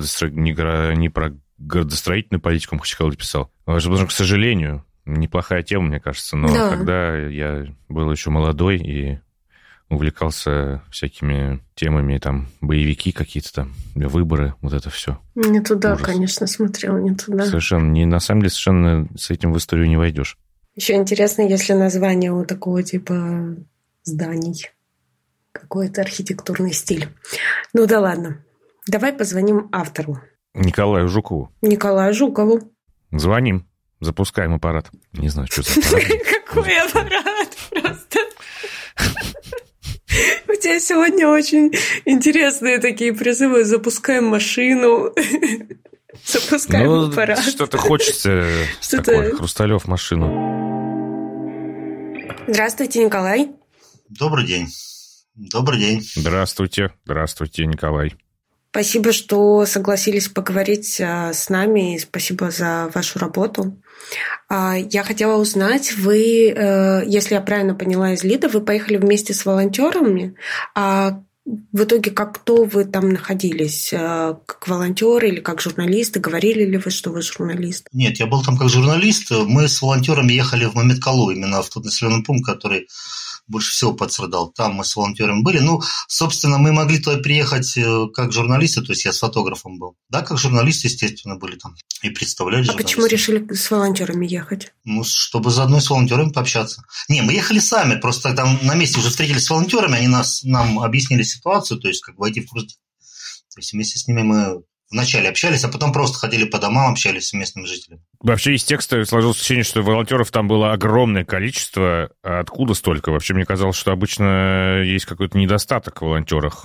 градостроительную политику Махачкалы писал. Потому что, к сожалению, неплохая тема, мне кажется. Но когда я был еще молодой и увлекался всякими темами, там, боевики какие-то там, выборы, вот это все. Не туда, Ужас. Конечно, смотрел, не туда. Совершенно, на самом деле, совершенно с этим в историю не войдешь. Еще интересно, если название у такого типа зданий. Какой-то архитектурный стиль. Ну да ладно. Давай позвоним автору. Николаю Жукову. Николаю Жукову. Звоним. Запускаем аппарат. Не знаю, что за аппарат. Какой аппарат просто. У тебя сегодня очень интересные такие призывы. Запускаем машину. Запускаем аппарат. Что-то хочется. Такой Хрусталев машину. Здравствуйте, Николай. Добрый день. Добрый день. Здравствуйте. Здравствуйте, Николай. Спасибо, что согласились поговорить с нами, и спасибо за вашу работу. Я хотела узнать, вы, если я правильно поняла из ЛИДа, вы поехали вместе с волонтерами, а в итоге кто вы там находились? Как волонтеры или как журналисты? Говорили ли вы, что вы журналист? Нет, я был там как журналист. Мы с волонтерами ехали в Маметкалу, именно в тот населенный пункт, который больше всего пострадал. Там мы с волонтерами были. Ну, собственно, мы могли туда приехать как журналисты, то есть я с фотографом был. Да, как журналисты, естественно, были там и представляли журналистов. А почему решили с волонтерами ехать? Ну, чтобы заодно с волонтерами пообщаться. Не, мы ехали сами, просто там на месте уже встретились с волонтерами, они нам объяснили ситуацию, то есть как войти в курс. То есть вместе с ними мы вначале общались, а потом просто ходили по домам, общались с местными жителями. Вообще из текста сложилось ощущение, что волонтеров там было огромное количество. А откуда столько? Вообще мне казалось, что обычно есть какой-то недостаток в волонтерах,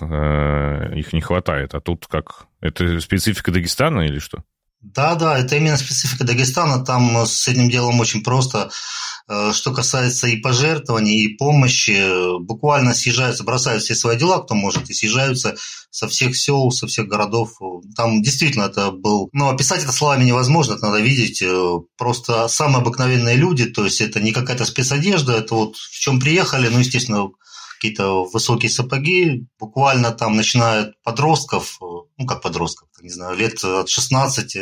их не хватает. А тут как? Это специфика Дагестана или что? Да, это именно специфика Дагестана. Там с этим делом очень просто. Что касается и пожертвований, и помощи, буквально съезжаются, бросают все свои дела, кто может, и съезжаются со всех сел, со всех городов. Там действительно это был... Ну, описать это словами невозможно, это надо видеть. Просто самые обыкновенные люди, то есть это не какая-то спецодежда, это вот в чем приехали, ну, естественно, какие-то высокие сапоги, буквально там начинают подростков, ну, как подростков, не знаю, лет от 16,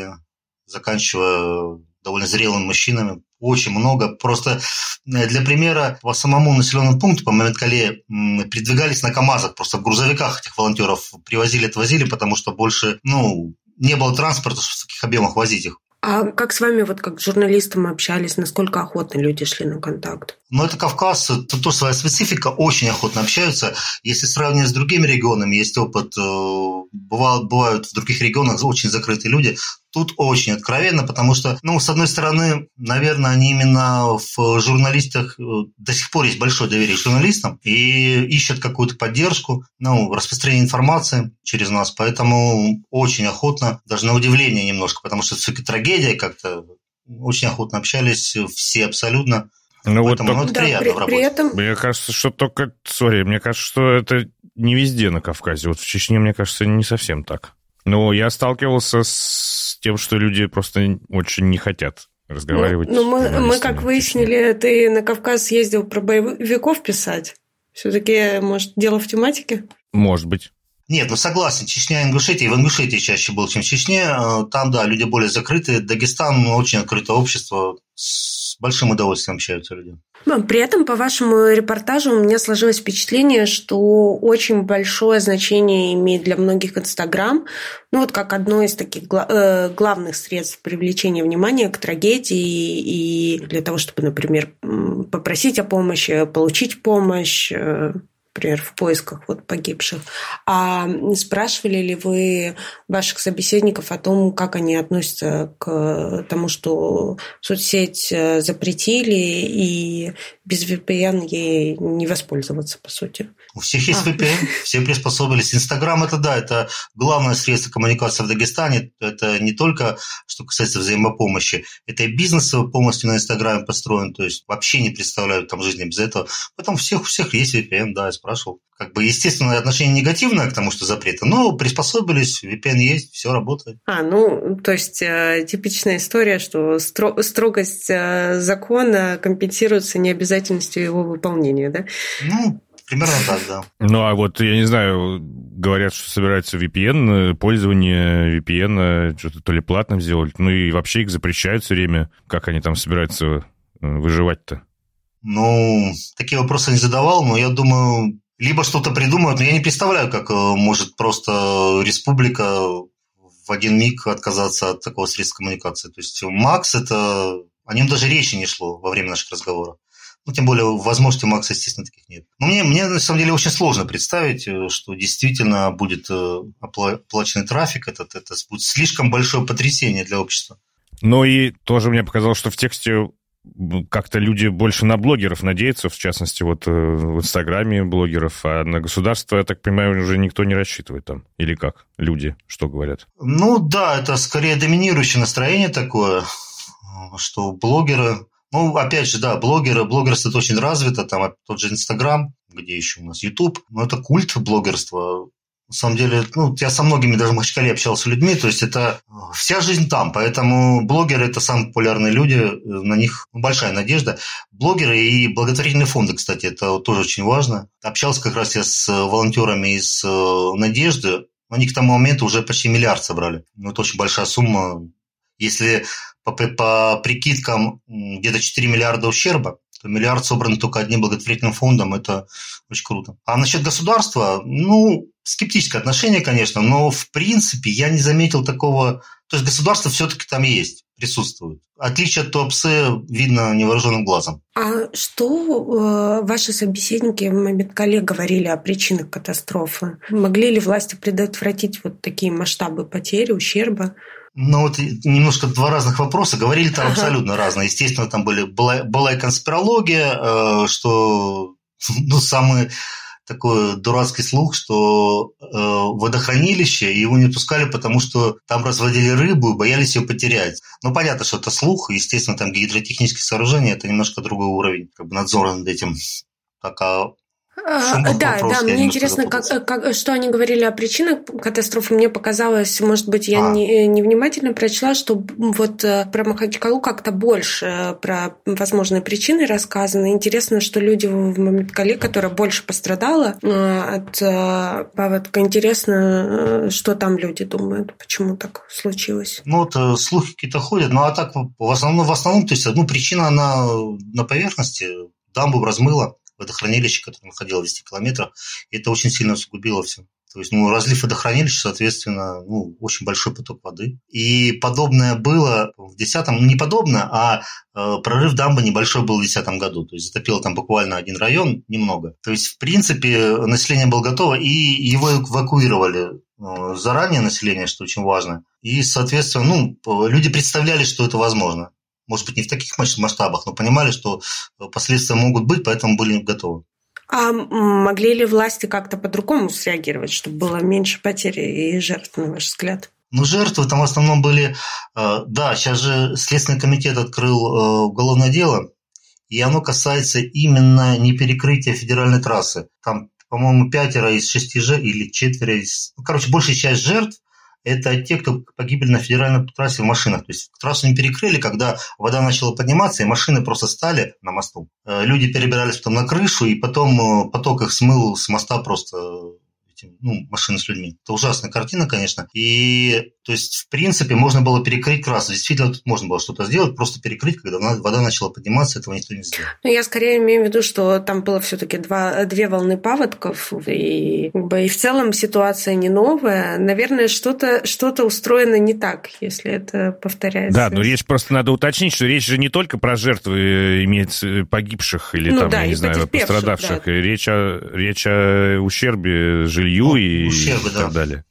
заканчивая довольно зрелыми мужчинами, очень много. Просто для примера, по самому населенному пункту, по Маметкале, передвигались на КАМАЗах, просто в грузовиках этих волонтеров привозили, отвозили, потому что больше, не было транспорта, чтобы в таких объемах возить их. А как с вами, вот как с журналистом общались, насколько охотно люди шли на контакт? Это Кавказ, тут тоже своя специфика, очень охотно общаются. Если сравнивать с другими регионами, есть опыт, бывают в других регионах очень закрытые люди. Тут очень откровенно, потому что, с одной стороны, наверное, они именно в журналистах, до сих пор есть большое доверие к журналистам и ищут какую-то поддержку, распространение информации через нас, поэтому очень охотно, даже на удивление немножко, потому что это все-таки трагедия как-то, очень охотно общались все абсолютно. Поэтому это приятно в работе. При этом... Мне кажется, что мне кажется, что это не везде на Кавказе. Вот в Чечне, мне кажется, не совсем так. Но я сталкивался с тем, что люди просто очень не хотят разговаривать. Мы, как выяснили, ты на Кавказ съездил про боевиков писать. Все-таки, может, дело в тематике? Может быть. Нет, согласен, Чечня, Ингушетия, в Ингушетии чаще был, чем в Чечне. Там, да, люди более закрытые. Дагестан очень открытое общество, с большим удовольствием общаются люди. При этом, по вашему репортажу, у меня сложилось впечатление, что очень большое значение имеет для многих Инстаграм, как одно из таких главных средств привлечения внимания к трагедии и для того, чтобы, например, попросить о помощи, получить помощь, например, в поисках погибших. А спрашивали ли вы ваших собеседников о том, как они относятся к тому, что соцсеть запретили, и без VPN ей не воспользоваться, по сути? У всех есть VPN, все приспособились. Инстаграм это главное средство коммуникации в Дагестане. Это не только, что касается взаимопомощи, это и бизнес полностью на Инстаграме построен, то есть вообще не представляют там жизни без этого. Поэтому у всех есть VPN, да, я спрашивал. Естественно, отношение негативное к тому, что запрета, но приспособились, VPN есть, все работает. То есть типичная история, что строгость закона компенсируется необязательностью его выполнения, да? Примерно так, да. А вот, я не знаю, говорят, что собираются VPN, пользование VPN, что-то то ли платным сделать, и вообще их запрещают все время. Как они там собираются выживать-то? Такие вопросы не задавал, но я думаю, либо что-то придумают, но я не представляю, как может просто республика в один миг отказаться от такого средства коммуникации. То есть МАКС, это о нем даже речи не шло во время наших разговоров. Ну, тем более, возможностей у Макса, естественно, таких нет. Но мне на самом деле очень сложно представить, что действительно будет оплаченный трафик. Это будет слишком большое потрясение для общества. Ну и тоже мне показалось, что в тексте как-то люди больше на блогеров надеются, в частности, вот в Инстаграме блогеров, а на государство, я так понимаю, уже никто не рассчитывает там. Или как? Люди что говорят? Ну да, это скорее доминирующее настроение такое, что блогеры... Ну, опять же, да, блогерство это очень развито, там тот же Инстаграм, где еще у нас Ютуб, но это культ блогерства. На самом деле, ну, я со многими даже в Махачкале общался с людьми, то есть это вся жизнь там, поэтому блогеры – это самые популярные люди, на них большая надежда. Блогеры и благотворительные фонды, кстати, это тоже очень важно. Общался как раз я с волонтерами из «Надежды», они к тому моменту уже почти 1 миллиард собрали. Ну, это очень большая сумма. Если по прикидкам где-то 4 миллиарда ущерба, то 1 миллиард собран только одним благотворительным фондом, это очень круто. А насчет государства, ну, скептическое отношение, конечно, но в принципе я не заметил такого... То есть государство все-таки там есть, присутствует. Отличие от Туапсе видно невооруженным глазом. А что ваши собеседники в Махачкале говорили о причинах катастрофы? Могли ли власти предотвратить вот такие масштабы потери, ущерба? Ну, вот немножко 2 разных вопроса. Говорили там абсолютно разные. Естественно, там была и конспирология, что самый такой дурацкий слух, что водохранилище, его не пускали, потому что там разводили рыбу и боялись ее потерять. Ну, понятно, что это слух. Естественно, там гидротехнические сооружения, это немножко другой уровень надзора над этим. Да, мне интересно, что они говорили о причинах катастрофы. Мне показалось, может быть, я невнимательно прочла, что вот про Махачкалу как-то больше про возможные причины рассказано. Интересно, что люди в Махачкале, которая больше пострадала от паводка, интересно, что там люди думают, почему так случилось. Ну, вот слухи какие-то ходят, ну, а так в основном, то есть, причина она на поверхности, дамбу размыла. Водохранилище, которое находилось в 10 километрах, и это очень сильно усугубило все. То есть, разлив водохранилища, соответственно, очень большой поток воды. И подобное было в 10-м, не подобное, а прорыв дамбы небольшой был в 2010 году. То есть, затопило там буквально один район, немного. То есть, в принципе, население было готово, и его эвакуировали заранее, население, что очень важно. И, соответственно, люди представляли, что это возможно. Может быть, не в таких масштабах, но понимали, что последствия могут быть, поэтому были готовы. А могли ли власти как-то по-другому среагировать, чтобы было меньше потерь и жертв, на ваш взгляд? Жертвы там в основном были... Да, сейчас же Следственный комитет открыл уголовное дело, и оно касается именно не перекрытия федеральной трассы. Там, по-моему, 5 из 6 или 4 из... большая часть жертв это те, кто погибли на федеральной трассе в машинах. То есть трассу не перекрыли, когда вода начала подниматься, и машины просто стали на мосту. Люди перебирались потом на крышу, и потом поток их смыл с моста просто машины с людьми. Это ужасная картина, конечно. И, то есть, в принципе, можно было перекрыть трассу. Действительно, тут можно было что-то сделать, просто перекрыть, когда вода начала подниматься, этого никто не сделал. Я скорее имею в виду, что там было все-таки 2 волны паводков, и в целом ситуация не новая. Наверное, что-то устроено не так, если это повторяется. Да, но речь просто надо уточнить, что речь же не только про жертвы имеется погибших или я не знаю, пострадавших. Да. Речь о ущербе жилью и так далее.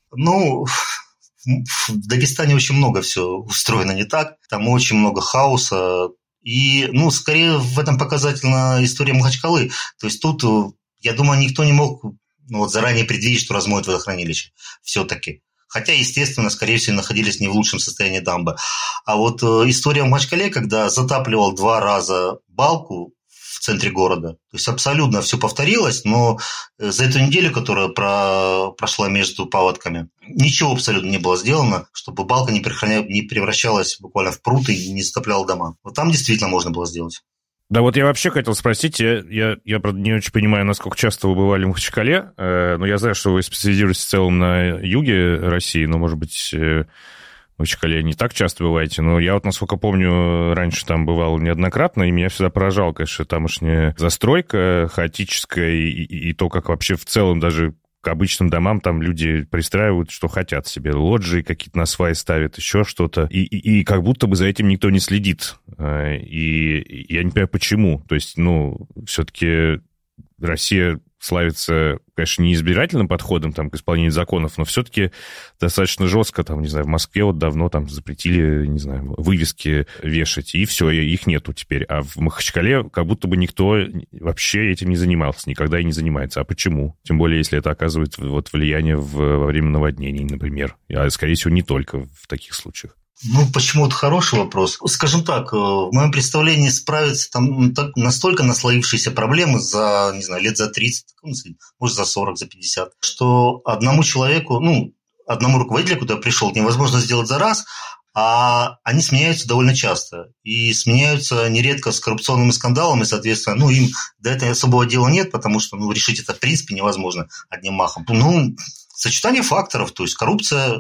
В Дагестане очень много все устроено не так. Там очень много хаоса. И, скорее в этом показательна история Махачкалы. То есть тут, я думаю, никто не мог заранее предвидеть, что размоет водохранилище. Все-таки. Хотя, естественно, скорее всего, находились не в лучшем состоянии дамбы. А вот история в Махачкале, когда затапливал 2 раза балку в центре города, то есть абсолютно все повторилось, но за эту неделю, которая прошла между паводками, ничего абсолютно не было сделано, чтобы балка не превращалась буквально в пруд и не затопляла дома. Вот там действительно можно было сделать. Да, вот я вообще хотел спросить, я правда, не очень понимаю, насколько часто вы бывали в Махачкале, но я знаю, что вы специализируетесь в целом на юге России, но, может быть, Махачкале не так часто бываете, но я вот, насколько помню, раньше там бывал неоднократно, и меня всегда поражало, конечно, тамошняя застройка хаотическая, и то, как вообще в целом даже к обычным домам там люди пристраивают, что хотят себе. Лоджии какие-то на сваи ставят, еще что-то. И как будто бы за этим никто не следит. И я не понимаю, почему. То есть, все-таки Россия славится, конечно, не избирательным подходом там, к исполнению законов, но все-таки достаточно жестко, там, не знаю, в Москве вот давно там запретили, не знаю, вывески вешать, и все, их нету теперь. А в Махачкале как будто бы никто вообще этим не занимался, никогда и не занимается. А почему? Тем более, если это оказывает вот влияние во время наводнений, например. А, скорее всего, не только в таких случаях. Почему это хороший вопрос. Скажем так, в моем представлении справиться там настолько наслоившиеся проблемы за, не знаю, лет за 30, может, за 40, за 50, что одному человеку, одному руководителю, куда я пришел, невозможно сделать за раз, а они сменяются довольно часто. И сменяются нередко с коррупционными скандалами, соответственно, им до этого особого дела нет, потому что, решить это в принципе невозможно одним махом. Сочетание факторов, то есть коррупция,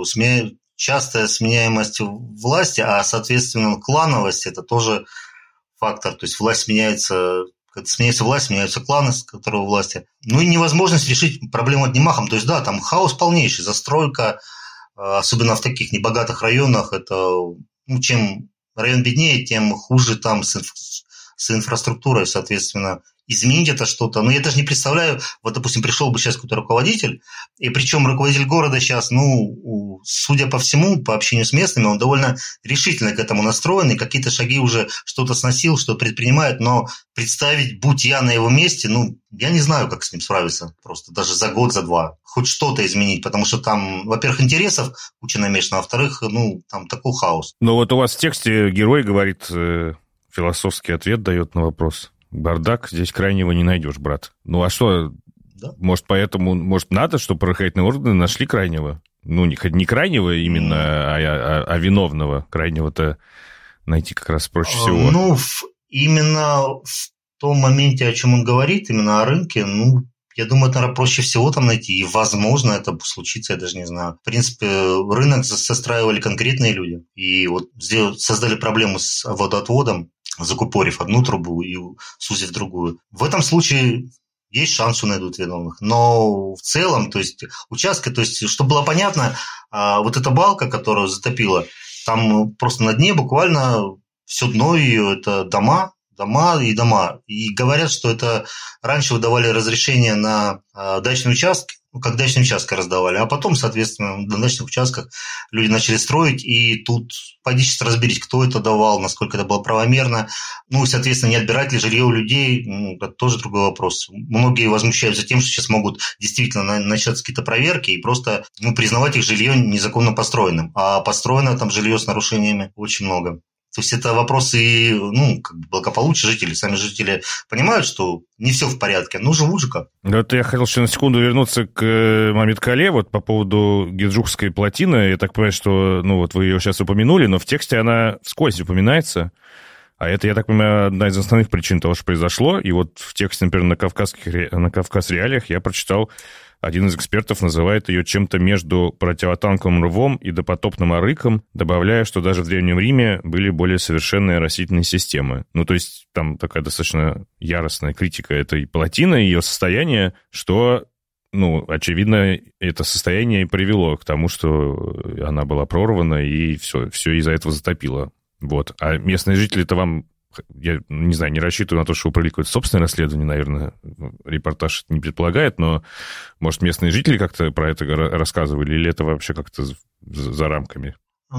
частая сменяемость власти, а, соответственно, клановость – это тоже фактор. То есть власть меняется, когда сменяется власть, меняются кланы, с которого власти. И невозможность решить проблему одним махом. То есть, да, там хаос полнейший, застройка, особенно в таких небогатых районах, это, чем район беднее, тем хуже там с инфраструктурой, соответственно. Изменить это что-то. Я даже не представляю, вот, допустим, пришел бы сейчас какой-то руководитель, и причем руководитель города сейчас, судя по всему, по общению с местными, он довольно решительно к этому настроен, и какие-то шаги уже что-то сносил, что предпринимает, но представить, будь я на его месте, я не знаю, как с ним справиться, просто даже за год, за два, хоть что-то изменить, потому что там, во-первых, интересов куча намешана, а во-вторых, там такой хаос. Вот у вас в тексте герой говорит, философский ответ дает на вопрос. Бардак, здесь крайнего не найдешь, брат. А что, да? Может, надо, чтобы правоохранительные органы нашли крайнего? Не крайнего именно, а виновного. Крайнего-то найти как раз проще всего. Именно в том моменте, о чем он говорит, именно о рынке, я думаю, это, наверное, проще всего там найти. И, возможно, это случится, я даже не знаю. В принципе, рынок состраивали конкретные люди. И вот создали проблему с водоотводом, закупорив одну трубу и сузив другую. В этом случае есть шанс, что найдут виновных. Но в целом, то есть участка, то есть, чтобы было понятно, вот эта балка, которую затопила, там просто на дне буквально все дно ее – это дома. И говорят, что это раньше выдавали разрешение на дачные участки, как дачные участки раздавали, а потом, соответственно, на дачных участках люди начали строить, и тут пойди сейчас разберись, кто это давал, насколько это было правомерно. Соответственно, не отбирать ли жилье у людей, это тоже другой вопрос. Многие возмущаются тем, что сейчас могут действительно начаться какие-то проверки и просто признавать их жилье незаконно построенным. А построено там жилье с нарушениями очень много. То есть это вопросы благополучия жителей. Сами жители понимают, что не все в порядке, но живут же как. Вот я хотел еще на секунду вернуться к Мамиткале, вот по поводу Геджукской плотины. Я так понимаю, что вы ее сейчас упомянули, но в тексте она вскользь упоминается. А это, я так понимаю, одна из основных причин того, что произошло. И вот в тексте, например, на «Кавказ реалиях» я прочитал, один из экспертов называет ее чем-то между противотанковым рвом и допотопным арыком, добавляя, что даже в Древнем Риме были более совершенные растительные системы. То есть там такая достаточно яростная критика этой плотины, ее состояния, что, очевидно, это состояние и привело к тому, что она была прорвана и все из-за этого затопило. Вот. А местные жители-то вам, я не знаю, не рассчитываю на то, что вы провели какое-то собственное расследование, наверное, репортаж это не предполагает, но, может, местные жители как-то про это рассказывали, или это вообще как-то за рамками?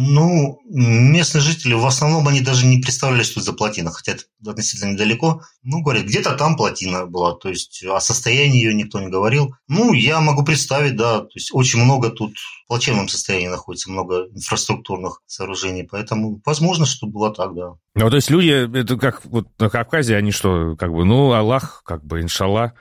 Местные жители, в основном, они даже не представляли, что это за плотина, хотя это относительно недалеко. Говорят, где-то там плотина была, то есть о состоянии ее никто не говорил. Я могу представить, да, то есть очень много тут в плачевном состоянии находится, много инфраструктурных сооружений, поэтому возможно, что было так, да. То есть люди, это как вот на Кавказе, они что, Аллах, иншаллах.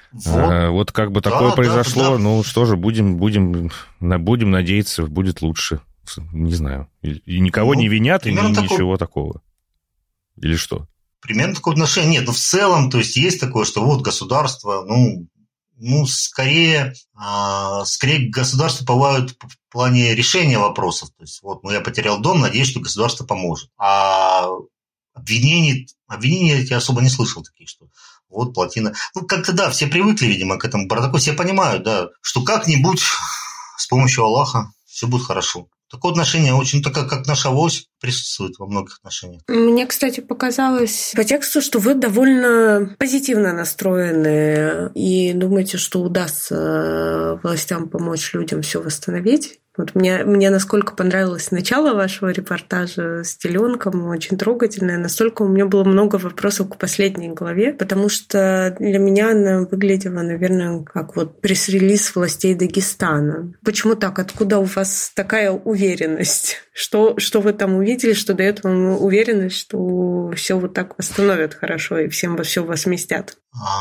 Вот такое произошло, да. Что же, будем надеяться, будет лучше. Не знаю. И никого не винят, и ничего такого. Или что? Примерно такое отношение. Нет, в целом, то есть такое, что вот государство, скорее государство помогает в плане решения вопросов. То есть, я потерял дом, надеюсь, что государство поможет. А обвинений я особо не слышал таких, что плотина. Как-то да, все привыкли, видимо, к этому бардаку, все понимают, да, что как-нибудь с помощью Аллаха все будет хорошо. Такое отношение очень такое, как наша авось, присутствует во многих отношениях. Мне, кстати, показалось по тексту, что вы довольно позитивно настроены и думаете, что удастся властям помочь людям все восстановить. Мне насколько понравилось начало вашего репортажа с теленком, очень трогательное, настолько у меня было много вопросов к последней главе, потому что для меня она выглядела, наверное, как пресс-релиз властей Дагестана. Почему так? Откуда у вас такая уверенность? Что вы там увидели, что дает вам уверенность, что все так восстановят хорошо и всем все возместят?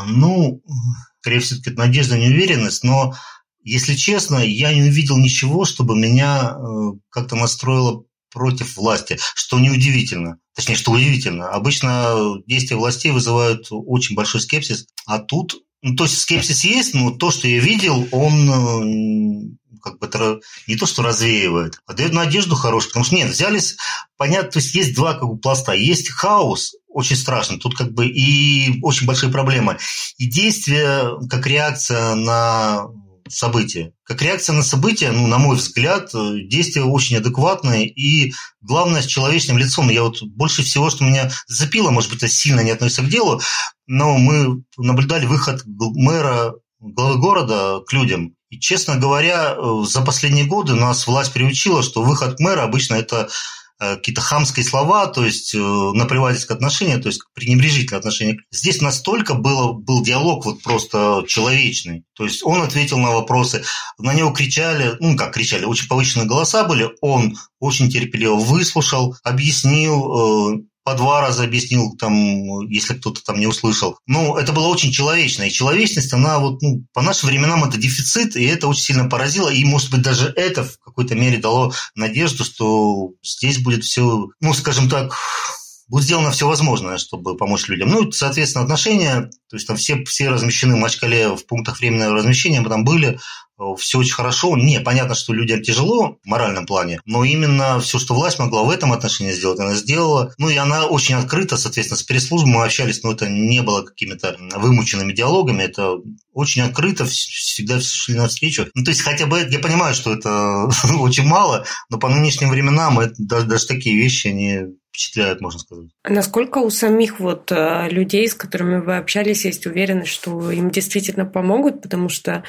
Скорее все-таки это надежда, неуверенность, но если честно, я не увидел ничего, чтобы меня как-то настроило против власти, что неудивительно. Точнее, что удивительно. Обычно действия властей вызывают очень большой скепсис, а тут... то есть скепсис есть, но то, что я видел, он не то, что развеивает, а дает надежду хорошую. Потому что взялись, понятно, то есть есть два пласта. Есть хаос, очень страшный, тут и очень большие проблемы. И действия, как реакция на события. Как реакция на события, на мой взгляд, действия очень адекватные и, главное, с человечным лицом. Я больше всего, что меня зацепило, может быть, это сильно не относится к делу, но мы наблюдали выход мэра, главы города к людям. И, честно говоря, за последние годы нас власть приучила, что выход мэра обычно это какие-то хамские слова, то есть наплевательское отношение, то есть пренебрежительное отношение. Здесь настолько был диалог просто человечный. То есть он ответил на вопросы, на него кричали, кричали, очень повышенные голоса были, он очень терпеливо выслушал, объяснил, по 2 раза объяснил, если кто-то не услышал. Это было очень человечно. И человечность, она по нашим временам это дефицит, и это очень сильно поразило. И, может быть, даже это в какой-то мере дало надежду, что здесь будет все, скажем так, будет сделано все возможное, чтобы помочь людям. Соответственно, отношения, то есть все размещены в Махачкале в пунктах временного размещения, мы там были, все очень хорошо. Понятно, что людям тяжело в моральном плане, но именно все, что власть могла в этом отношении сделать, она сделала. И она очень открыта, соответственно, с пресс-службой мы общались, но это не было какими-то вымученными диалогами, это очень открыто, всегда шли навстречу. То есть хотя бы я понимаю, что это очень мало, но по нынешним временам даже такие вещи, они впечатляют, можно сказать. А насколько у самих людей, с которыми вы общались, есть уверенность, что им действительно помогут, потому что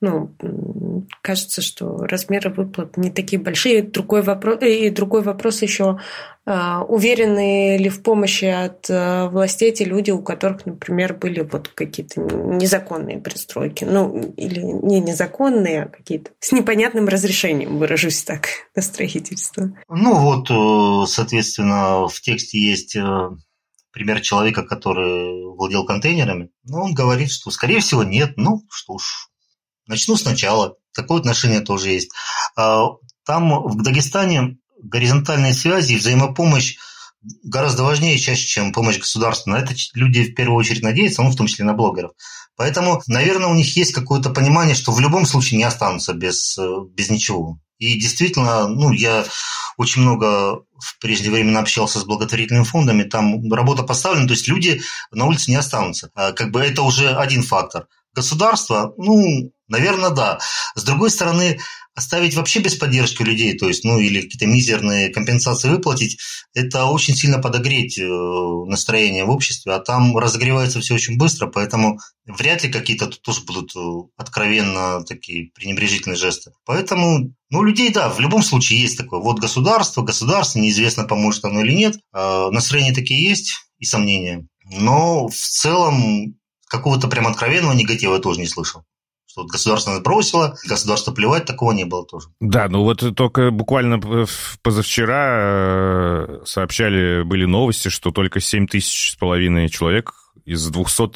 кажется, что размеры выплат не такие большие. Другой вопрос еще, уверены ли в помощи от властей те люди, у которых, например, были какие-то незаконные пристройки, или не незаконные, а какие-то с непонятным разрешением, выражусь так, на строительство. Соответственно, в тексте есть пример человека, который владел контейнерами. Он говорит, что, скорее всего, нет. Что уж, начну сначала. Такое отношение тоже есть. Там, в Дагестане, горизонтальные связи и взаимопомощь гораздо важнее чаще, чем помощь государства. На это люди в первую очередь надеются, в том числе на блогеров. Поэтому, наверное, у них есть какое-то понимание, что в любом случае не останутся без ничего. И действительно, я очень много в прежнее время общался с благотворительными фондами, там работа поставлена, то есть люди на улице не останутся. Это уже один фактор. Государство, наверное, да. С другой стороны, оставить вообще без поддержки людей, то есть, или какие-то мизерные компенсации выплатить, это очень сильно подогреть настроение в обществе, а там разогревается все очень быстро, поэтому вряд ли какие-то тут тоже будут откровенно такие пренебрежительные жесты. Поэтому, у людей, да, в любом случае есть такое. Государство, неизвестно, поможет оно или нет. Настроения такие есть и сомнения. Но в целом какого-то прям откровенного негатива я тоже не слышал. Что государство нас бросило, государство плевать, такого не было тоже. Да, только буквально позавчера были новости, что только 7,5 тысяч человек из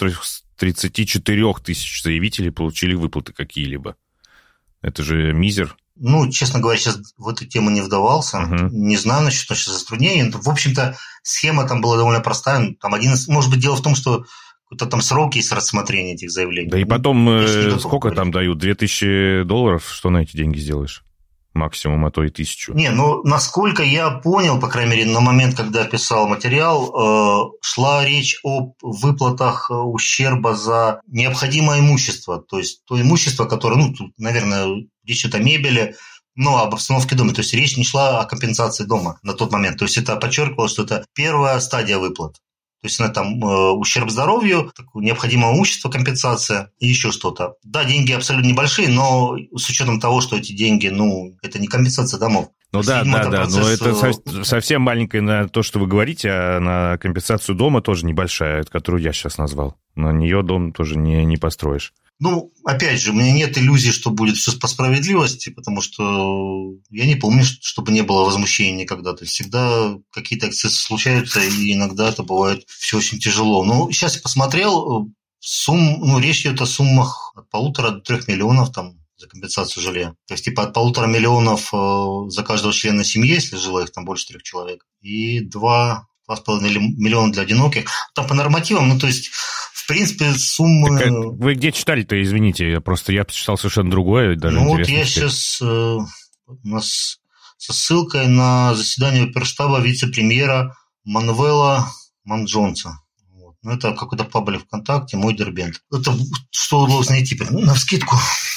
234 тысяч заявителей получили выплаты какие-либо. Это же мизер. Честно говоря, сейчас в эту тему не вдавался. Не знаю насчет затруднений. В общем-то, схема там была довольно простая. Может быть, дело в том, что какой-то там срок есть рассмотрения этих заявлений. Да и потом, сколько там дают? $2000? Что на эти деньги сделаешь? Максимум, а то и 1000. Не, ну, насколько я понял, по крайней мере, на момент, когда писал материал, шла речь об выплатах ущерба за необходимое имущество. То есть то имущество, которое, ну, тут, наверное, речь идет о мебели, но об обстановке дома. То есть речь не шла о компенсации дома на тот момент. То есть это подчеркивалось, что это первая стадия выплат. То есть там ущерб здоровью, необходимое имущество, компенсация и еще что-то. Да, деньги абсолютно небольшие, но с учетом того, что эти деньги, ну, это не компенсация домов. Ну да, но это совсем маленькое на то, что вы говорите, а на компенсацию дома тоже небольшая, которую я сейчас назвал. На нее дом тоже не построишь. Ну, опять же, у меня нет иллюзий, что будет все по справедливости, потому что я не помню, чтобы не было возмущения никогда. То есть всегда какие-то эксцессы случаются, и иногда это бывает все очень тяжело. Но сейчас я посмотрел, речь идет о суммах от 1,5 до 3 миллионов там, за компенсацию жилья. То есть типа от 1,5 миллионов за каждого члена семьи, если жило их там больше 3 человек, и 2,5 миллиона для одиноких. Там по нормативам, ну то есть в принципе суммы... Вы где читали-то, извините? Я читал совершенно другое. Даже ну вот я сейчас у нас со ссылкой на заседание оперштаба вице-премьера Мануэла Манджонса. Вот. Ну, это какой-то паблик ВКонтакте, мой Дербент. Это что удалось найти? Ну, навскидку.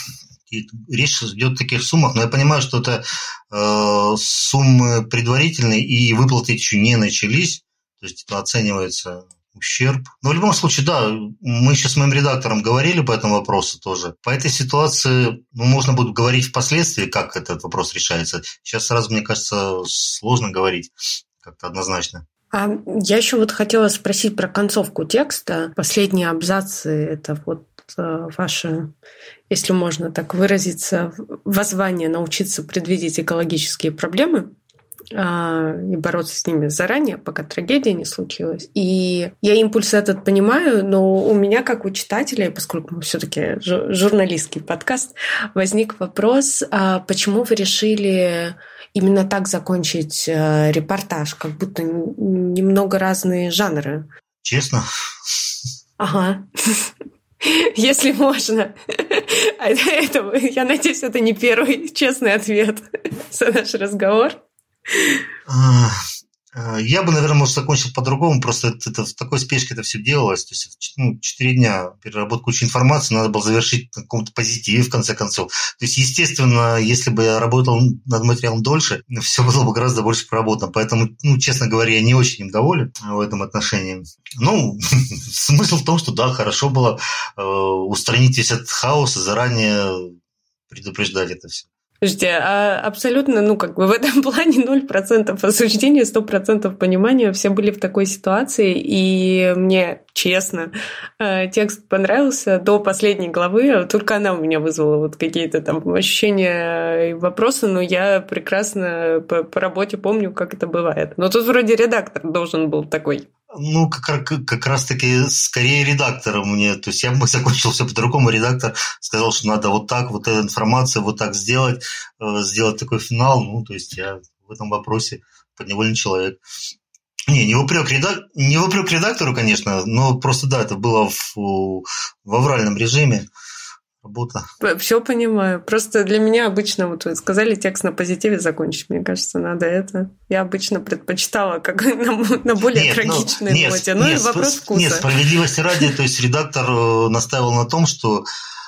Речь идет о таких суммах, но я понимаю, что это суммы предварительные, и выплаты еще не начались. То есть это оценивается ущерб. Но в любом случае, да, мы сейчас с моим редактором говорили по этому вопросу тоже. По этой ситуации можно будет говорить впоследствии, как этот вопрос решается. Сейчас сразу, мне кажется, сложно говорить как-то однозначно. Я еще вот хотела спросить про концовку текста. Последние абзацы – это вот ваше, если можно так выразиться, воззвание научиться предвидеть экологические проблемы и бороться с ними заранее, пока трагедия не случилась. И я импульс этот понимаю, но у меня, как у читателя, поскольку мы все-таки журналистский подкаст, возник вопрос, почему вы решили именно так закончить репортаж, как будто немного разные жанры? Честно? Ага. Если можно. Я надеюсь, это не первый честный ответ за наш разговор. Я бы, наверное, может, закончил по-другому, просто это в такой спешке это все делалось. То есть 4 дня переработку кучи информации, надо было завершить на каком-то позитиве, в конце концов. То есть, естественно, если бы я работал над материалом дольше, все было бы гораздо больше проработано. Поэтому, честно говоря, я не очень им доволен в этом отношении. Смысл в том, что да, хорошо было устранить весь этот хаос и заранее предупреждать это все. Слушайте, абсолютно, в этом плане 0% осуждения, 100% понимания. Все были в такой ситуации, и мне, честно, текст понравился до последней главы, только она у меня вызвала вот какие-то там ощущения и вопросы, но я прекрасно по работе помню, как это бывает. Но тут вроде редактор должен был такой. Как раз-таки скорее редактором мне. То есть я бы закончил все по-другому. Редактор сказал, что надо вот так, вот эту информацию вот так сделать такой финал. То есть я в этом вопросе подневольный человек. Не упрек редактору, конечно, но просто да, это было в авральном режиме. Работа. Все понимаю. Просто для меня обычно, вот вы сказали, текст на позитиве закончить. Мне кажется, надо это. Я обычно предпочитала как на более трагичной ноте. И вопрос вкуса. Нет, справедливости ради, то есть редактор настаивал на том, что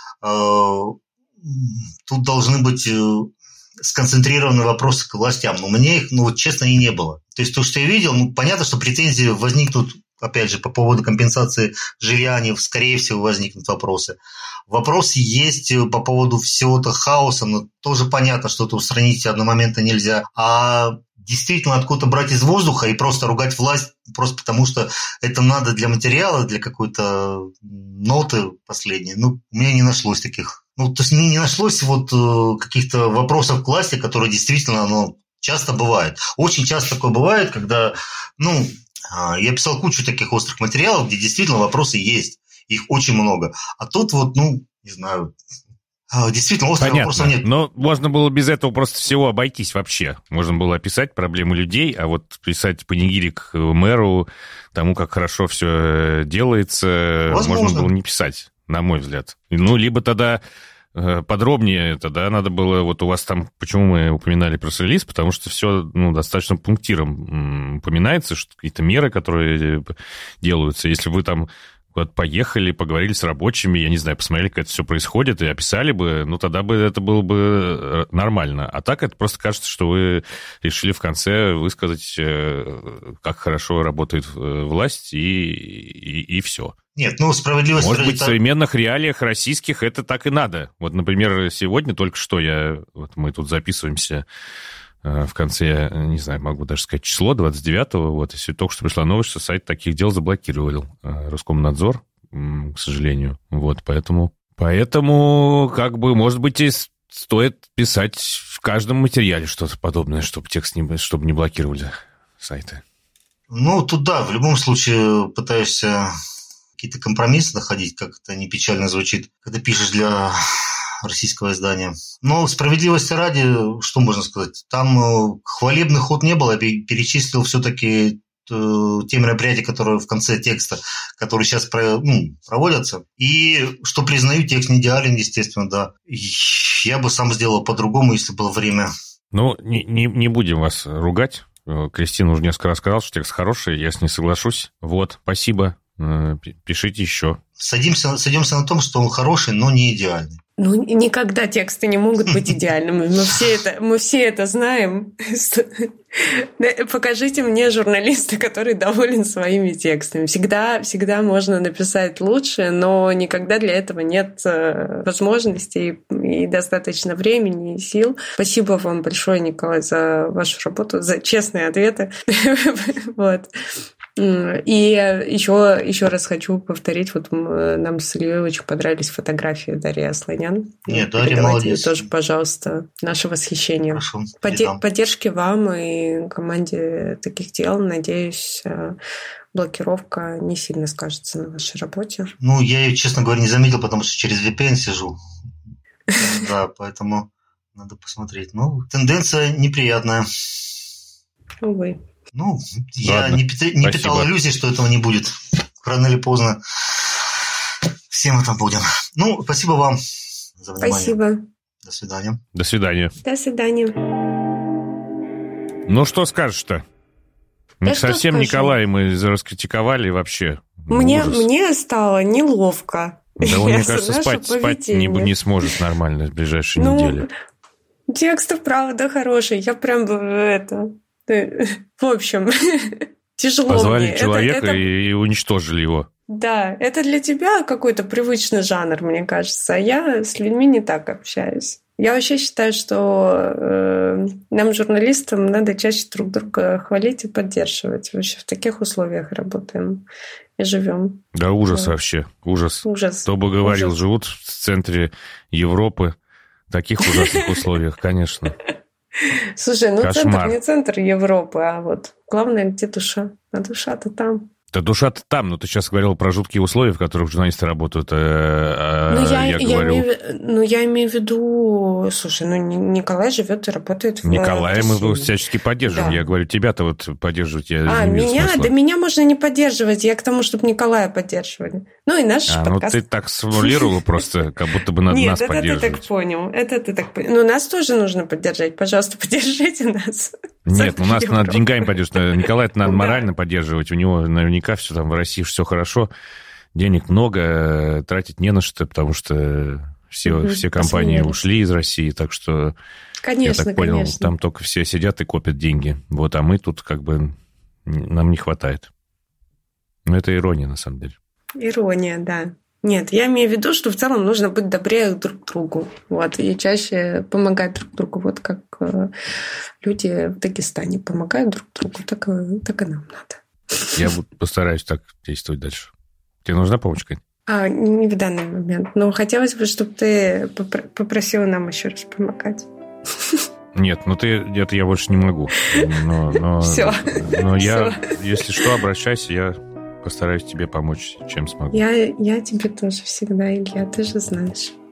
тут должны быть сконцентрированы вопросы к властям. Но мне их, честно, и не было. То есть то, что я видел, понятно, что претензии возникнут, опять же, по поводу компенсации жилья, скорее всего, возникнут вопросы. Вопросы есть по поводу всего-то хаоса, но тоже понятно, что это устранить одномоментно нельзя. А действительно откуда-то брать из воздуха и просто ругать власть просто потому, что это надо для материала, для какой-то ноты последней, у меня не нашлось таких. То есть не нашлось каких-то вопросов к власти, которые действительно, часто бывает. Очень часто такое бывает, когда, я писал кучу таких острых материалов, где действительно вопросы есть. Их очень много. А тут не знаю, Действительно, острых вопросов нет. Но можно было без этого просто всего обойтись вообще. Можно было описать проблемы людей, а вот писать панигирик мэру, тому, как хорошо все делается, можно было не писать, на мой взгляд. Ну, либо тогда подробнее, тогда надо было... Вот у вас там... Почему мы упоминали пресс-релиз? Потому что все достаточно пунктиром упоминается, что какие-то меры, которые делаются. Если вы там... Вот поехали, поговорили с рабочими, я не знаю, посмотрели, как это все происходит, и описали бы, ну, тогда бы это было бы нормально. А так это просто кажется, что вы решили в конце высказать, как хорошо работает власть, и все. Нет, ну, справедливость... Может быть, в современных реалиях российских это так и надо. Вот, например, сегодня только что мы тут записываемся... В конце, я не знаю, могу даже сказать число, 29-го, вот, и только что пришла новость, что сайт таких дел заблокировал Роскомнадзор, к сожалению. Вот, поэтому, как бы, может быть, и стоит писать в каждом материале что-то подобное, чтобы чтобы не блокировали сайты. Ну, тут да, в любом случае пытаешься какие-то компромиссы находить, как это не печально звучит, когда пишешь для... российского издания. Но справедливости ради, что можно сказать, там хвалебных ход не было, я перечислил все-таки те мероприятия, которые в конце текста, которые сейчас проводятся. И что признаю, текст не идеален, естественно, да. Я бы сам сделал по-другому, если было время. Ну, не будем вас ругать. Кристина уже несколько раз сказала, что текст хороший, я с ней соглашусь. Вот, спасибо. Пишите еще. Садимся на том, что он хороший, но не идеальный. Ну, никогда тексты не могут быть идеальными. Мы все это знаем. Покажите мне журналиста, который доволен своими текстами. Всегда можно написать лучше, но никогда для этого нет возможностей и достаточно времени и сил. Спасибо вам большое, Николай, за вашу работу, за честные ответы. Вот. И еще раз хочу повторить, вот нам с Ильей очень понравились фотографии Дарьи Асланян. Нет, Дарья молодец. Тоже, пожалуйста, наше восхищение. Хорошо. Поддержки вам и команде таких дел. Надеюсь, блокировка не сильно скажется на вашей работе. Ну, я ее, честно говоря, не заметил, потому что через VPN сижу. Да, поэтому надо посмотреть. Ну, тенденция неприятная. Увы. Ну, я не питал иллюзий, что этого не будет. Рано или поздно все мы там будем. Ну, спасибо вам за внимание. Спасибо. До свидания. До свидания. До свидания. Ну, что скажешь-то? Совсем Николая мы раскритиковали вообще. Мне стало неловко. Да он, мне кажется, спать не сможет нормально в ближайшие недели. Текст, правда, хороший. Я прям в общем, тяжело. Позвали человека и уничтожили его. Да, это для тебя какой-то привычный жанр, мне кажется. А я с людьми не так общаюсь. Я вообще считаю, что нам, журналистам, надо чаще друг друга хвалить и поддерживать. Вообще в таких условиях работаем и живем. Да, ужас вообще. Ужас. Кто бы говорил, живут в центре Европы в таких ужасных условиях, конечно. Слушай, Кошмар. Центр не центр Европы, а вот главное, где душа. А душа-то там. Да душа-то там, но ты сейчас говорил про жуткие условия, в которых журналисты работают. Я имею в виду, слушай, Николай живет и работает в Николая мы всячески поддерживаем. Да. Я говорю, тебя-то вот поддерживать я не вижу смысла. Да меня можно не поддерживать, я к тому, чтобы Николая поддерживали. Ну и наш подкаст. Ну ты так сформулировала просто, как будто бы надо нас поддерживать. Нет, это ты так понял. Ну нас тоже нужно поддержать. Пожалуйста, поддержите нас. Нет, нас надо деньгами поддерживать. Николая-то надо морально поддерживать. У него наверняка все там в России все хорошо. Денег много, тратить не на что, потому что все компании ушли из России. Так что, конечно, я так понял, там только все сидят и копят деньги. Вот, а мы тут как бы нам не хватает. Но это ирония, на самом деле. Ирония, да. Нет, я имею в виду, что в целом нужно быть добрее друг к другу. Вот, и чаще помогать друг другу. Вот как люди в Дагестане помогают друг другу, так и нам надо. Я постараюсь так действовать дальше. Тебе нужна помощь, Кать? Не в данный момент. Но хотелось бы, чтобы ты попросила нам еще раз помогать. Нет, это я больше не могу. Все. Но если что, обращайся, я постараюсь тебе помочь, чем смогу. Я тебе тоже всегда, Илья, ты же знаешь.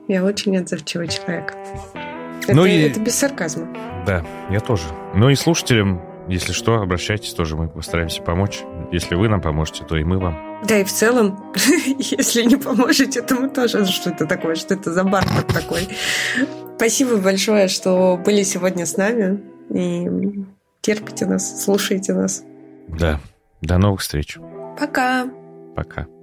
Я очень отзывчивый человек. Это без сарказма. Да, я тоже. Ну и слушателям, если что, обращайтесь тоже, мы постараемся помочь. Если вы нам поможете, то и мы вам. Да и в целом, если не поможете, то мы тоже. Что это такое? Что это за бартер такой? Спасибо большое, что были сегодня с нами. И терпите нас, слушайте нас. Да. До новых встреч. Пока. Пока.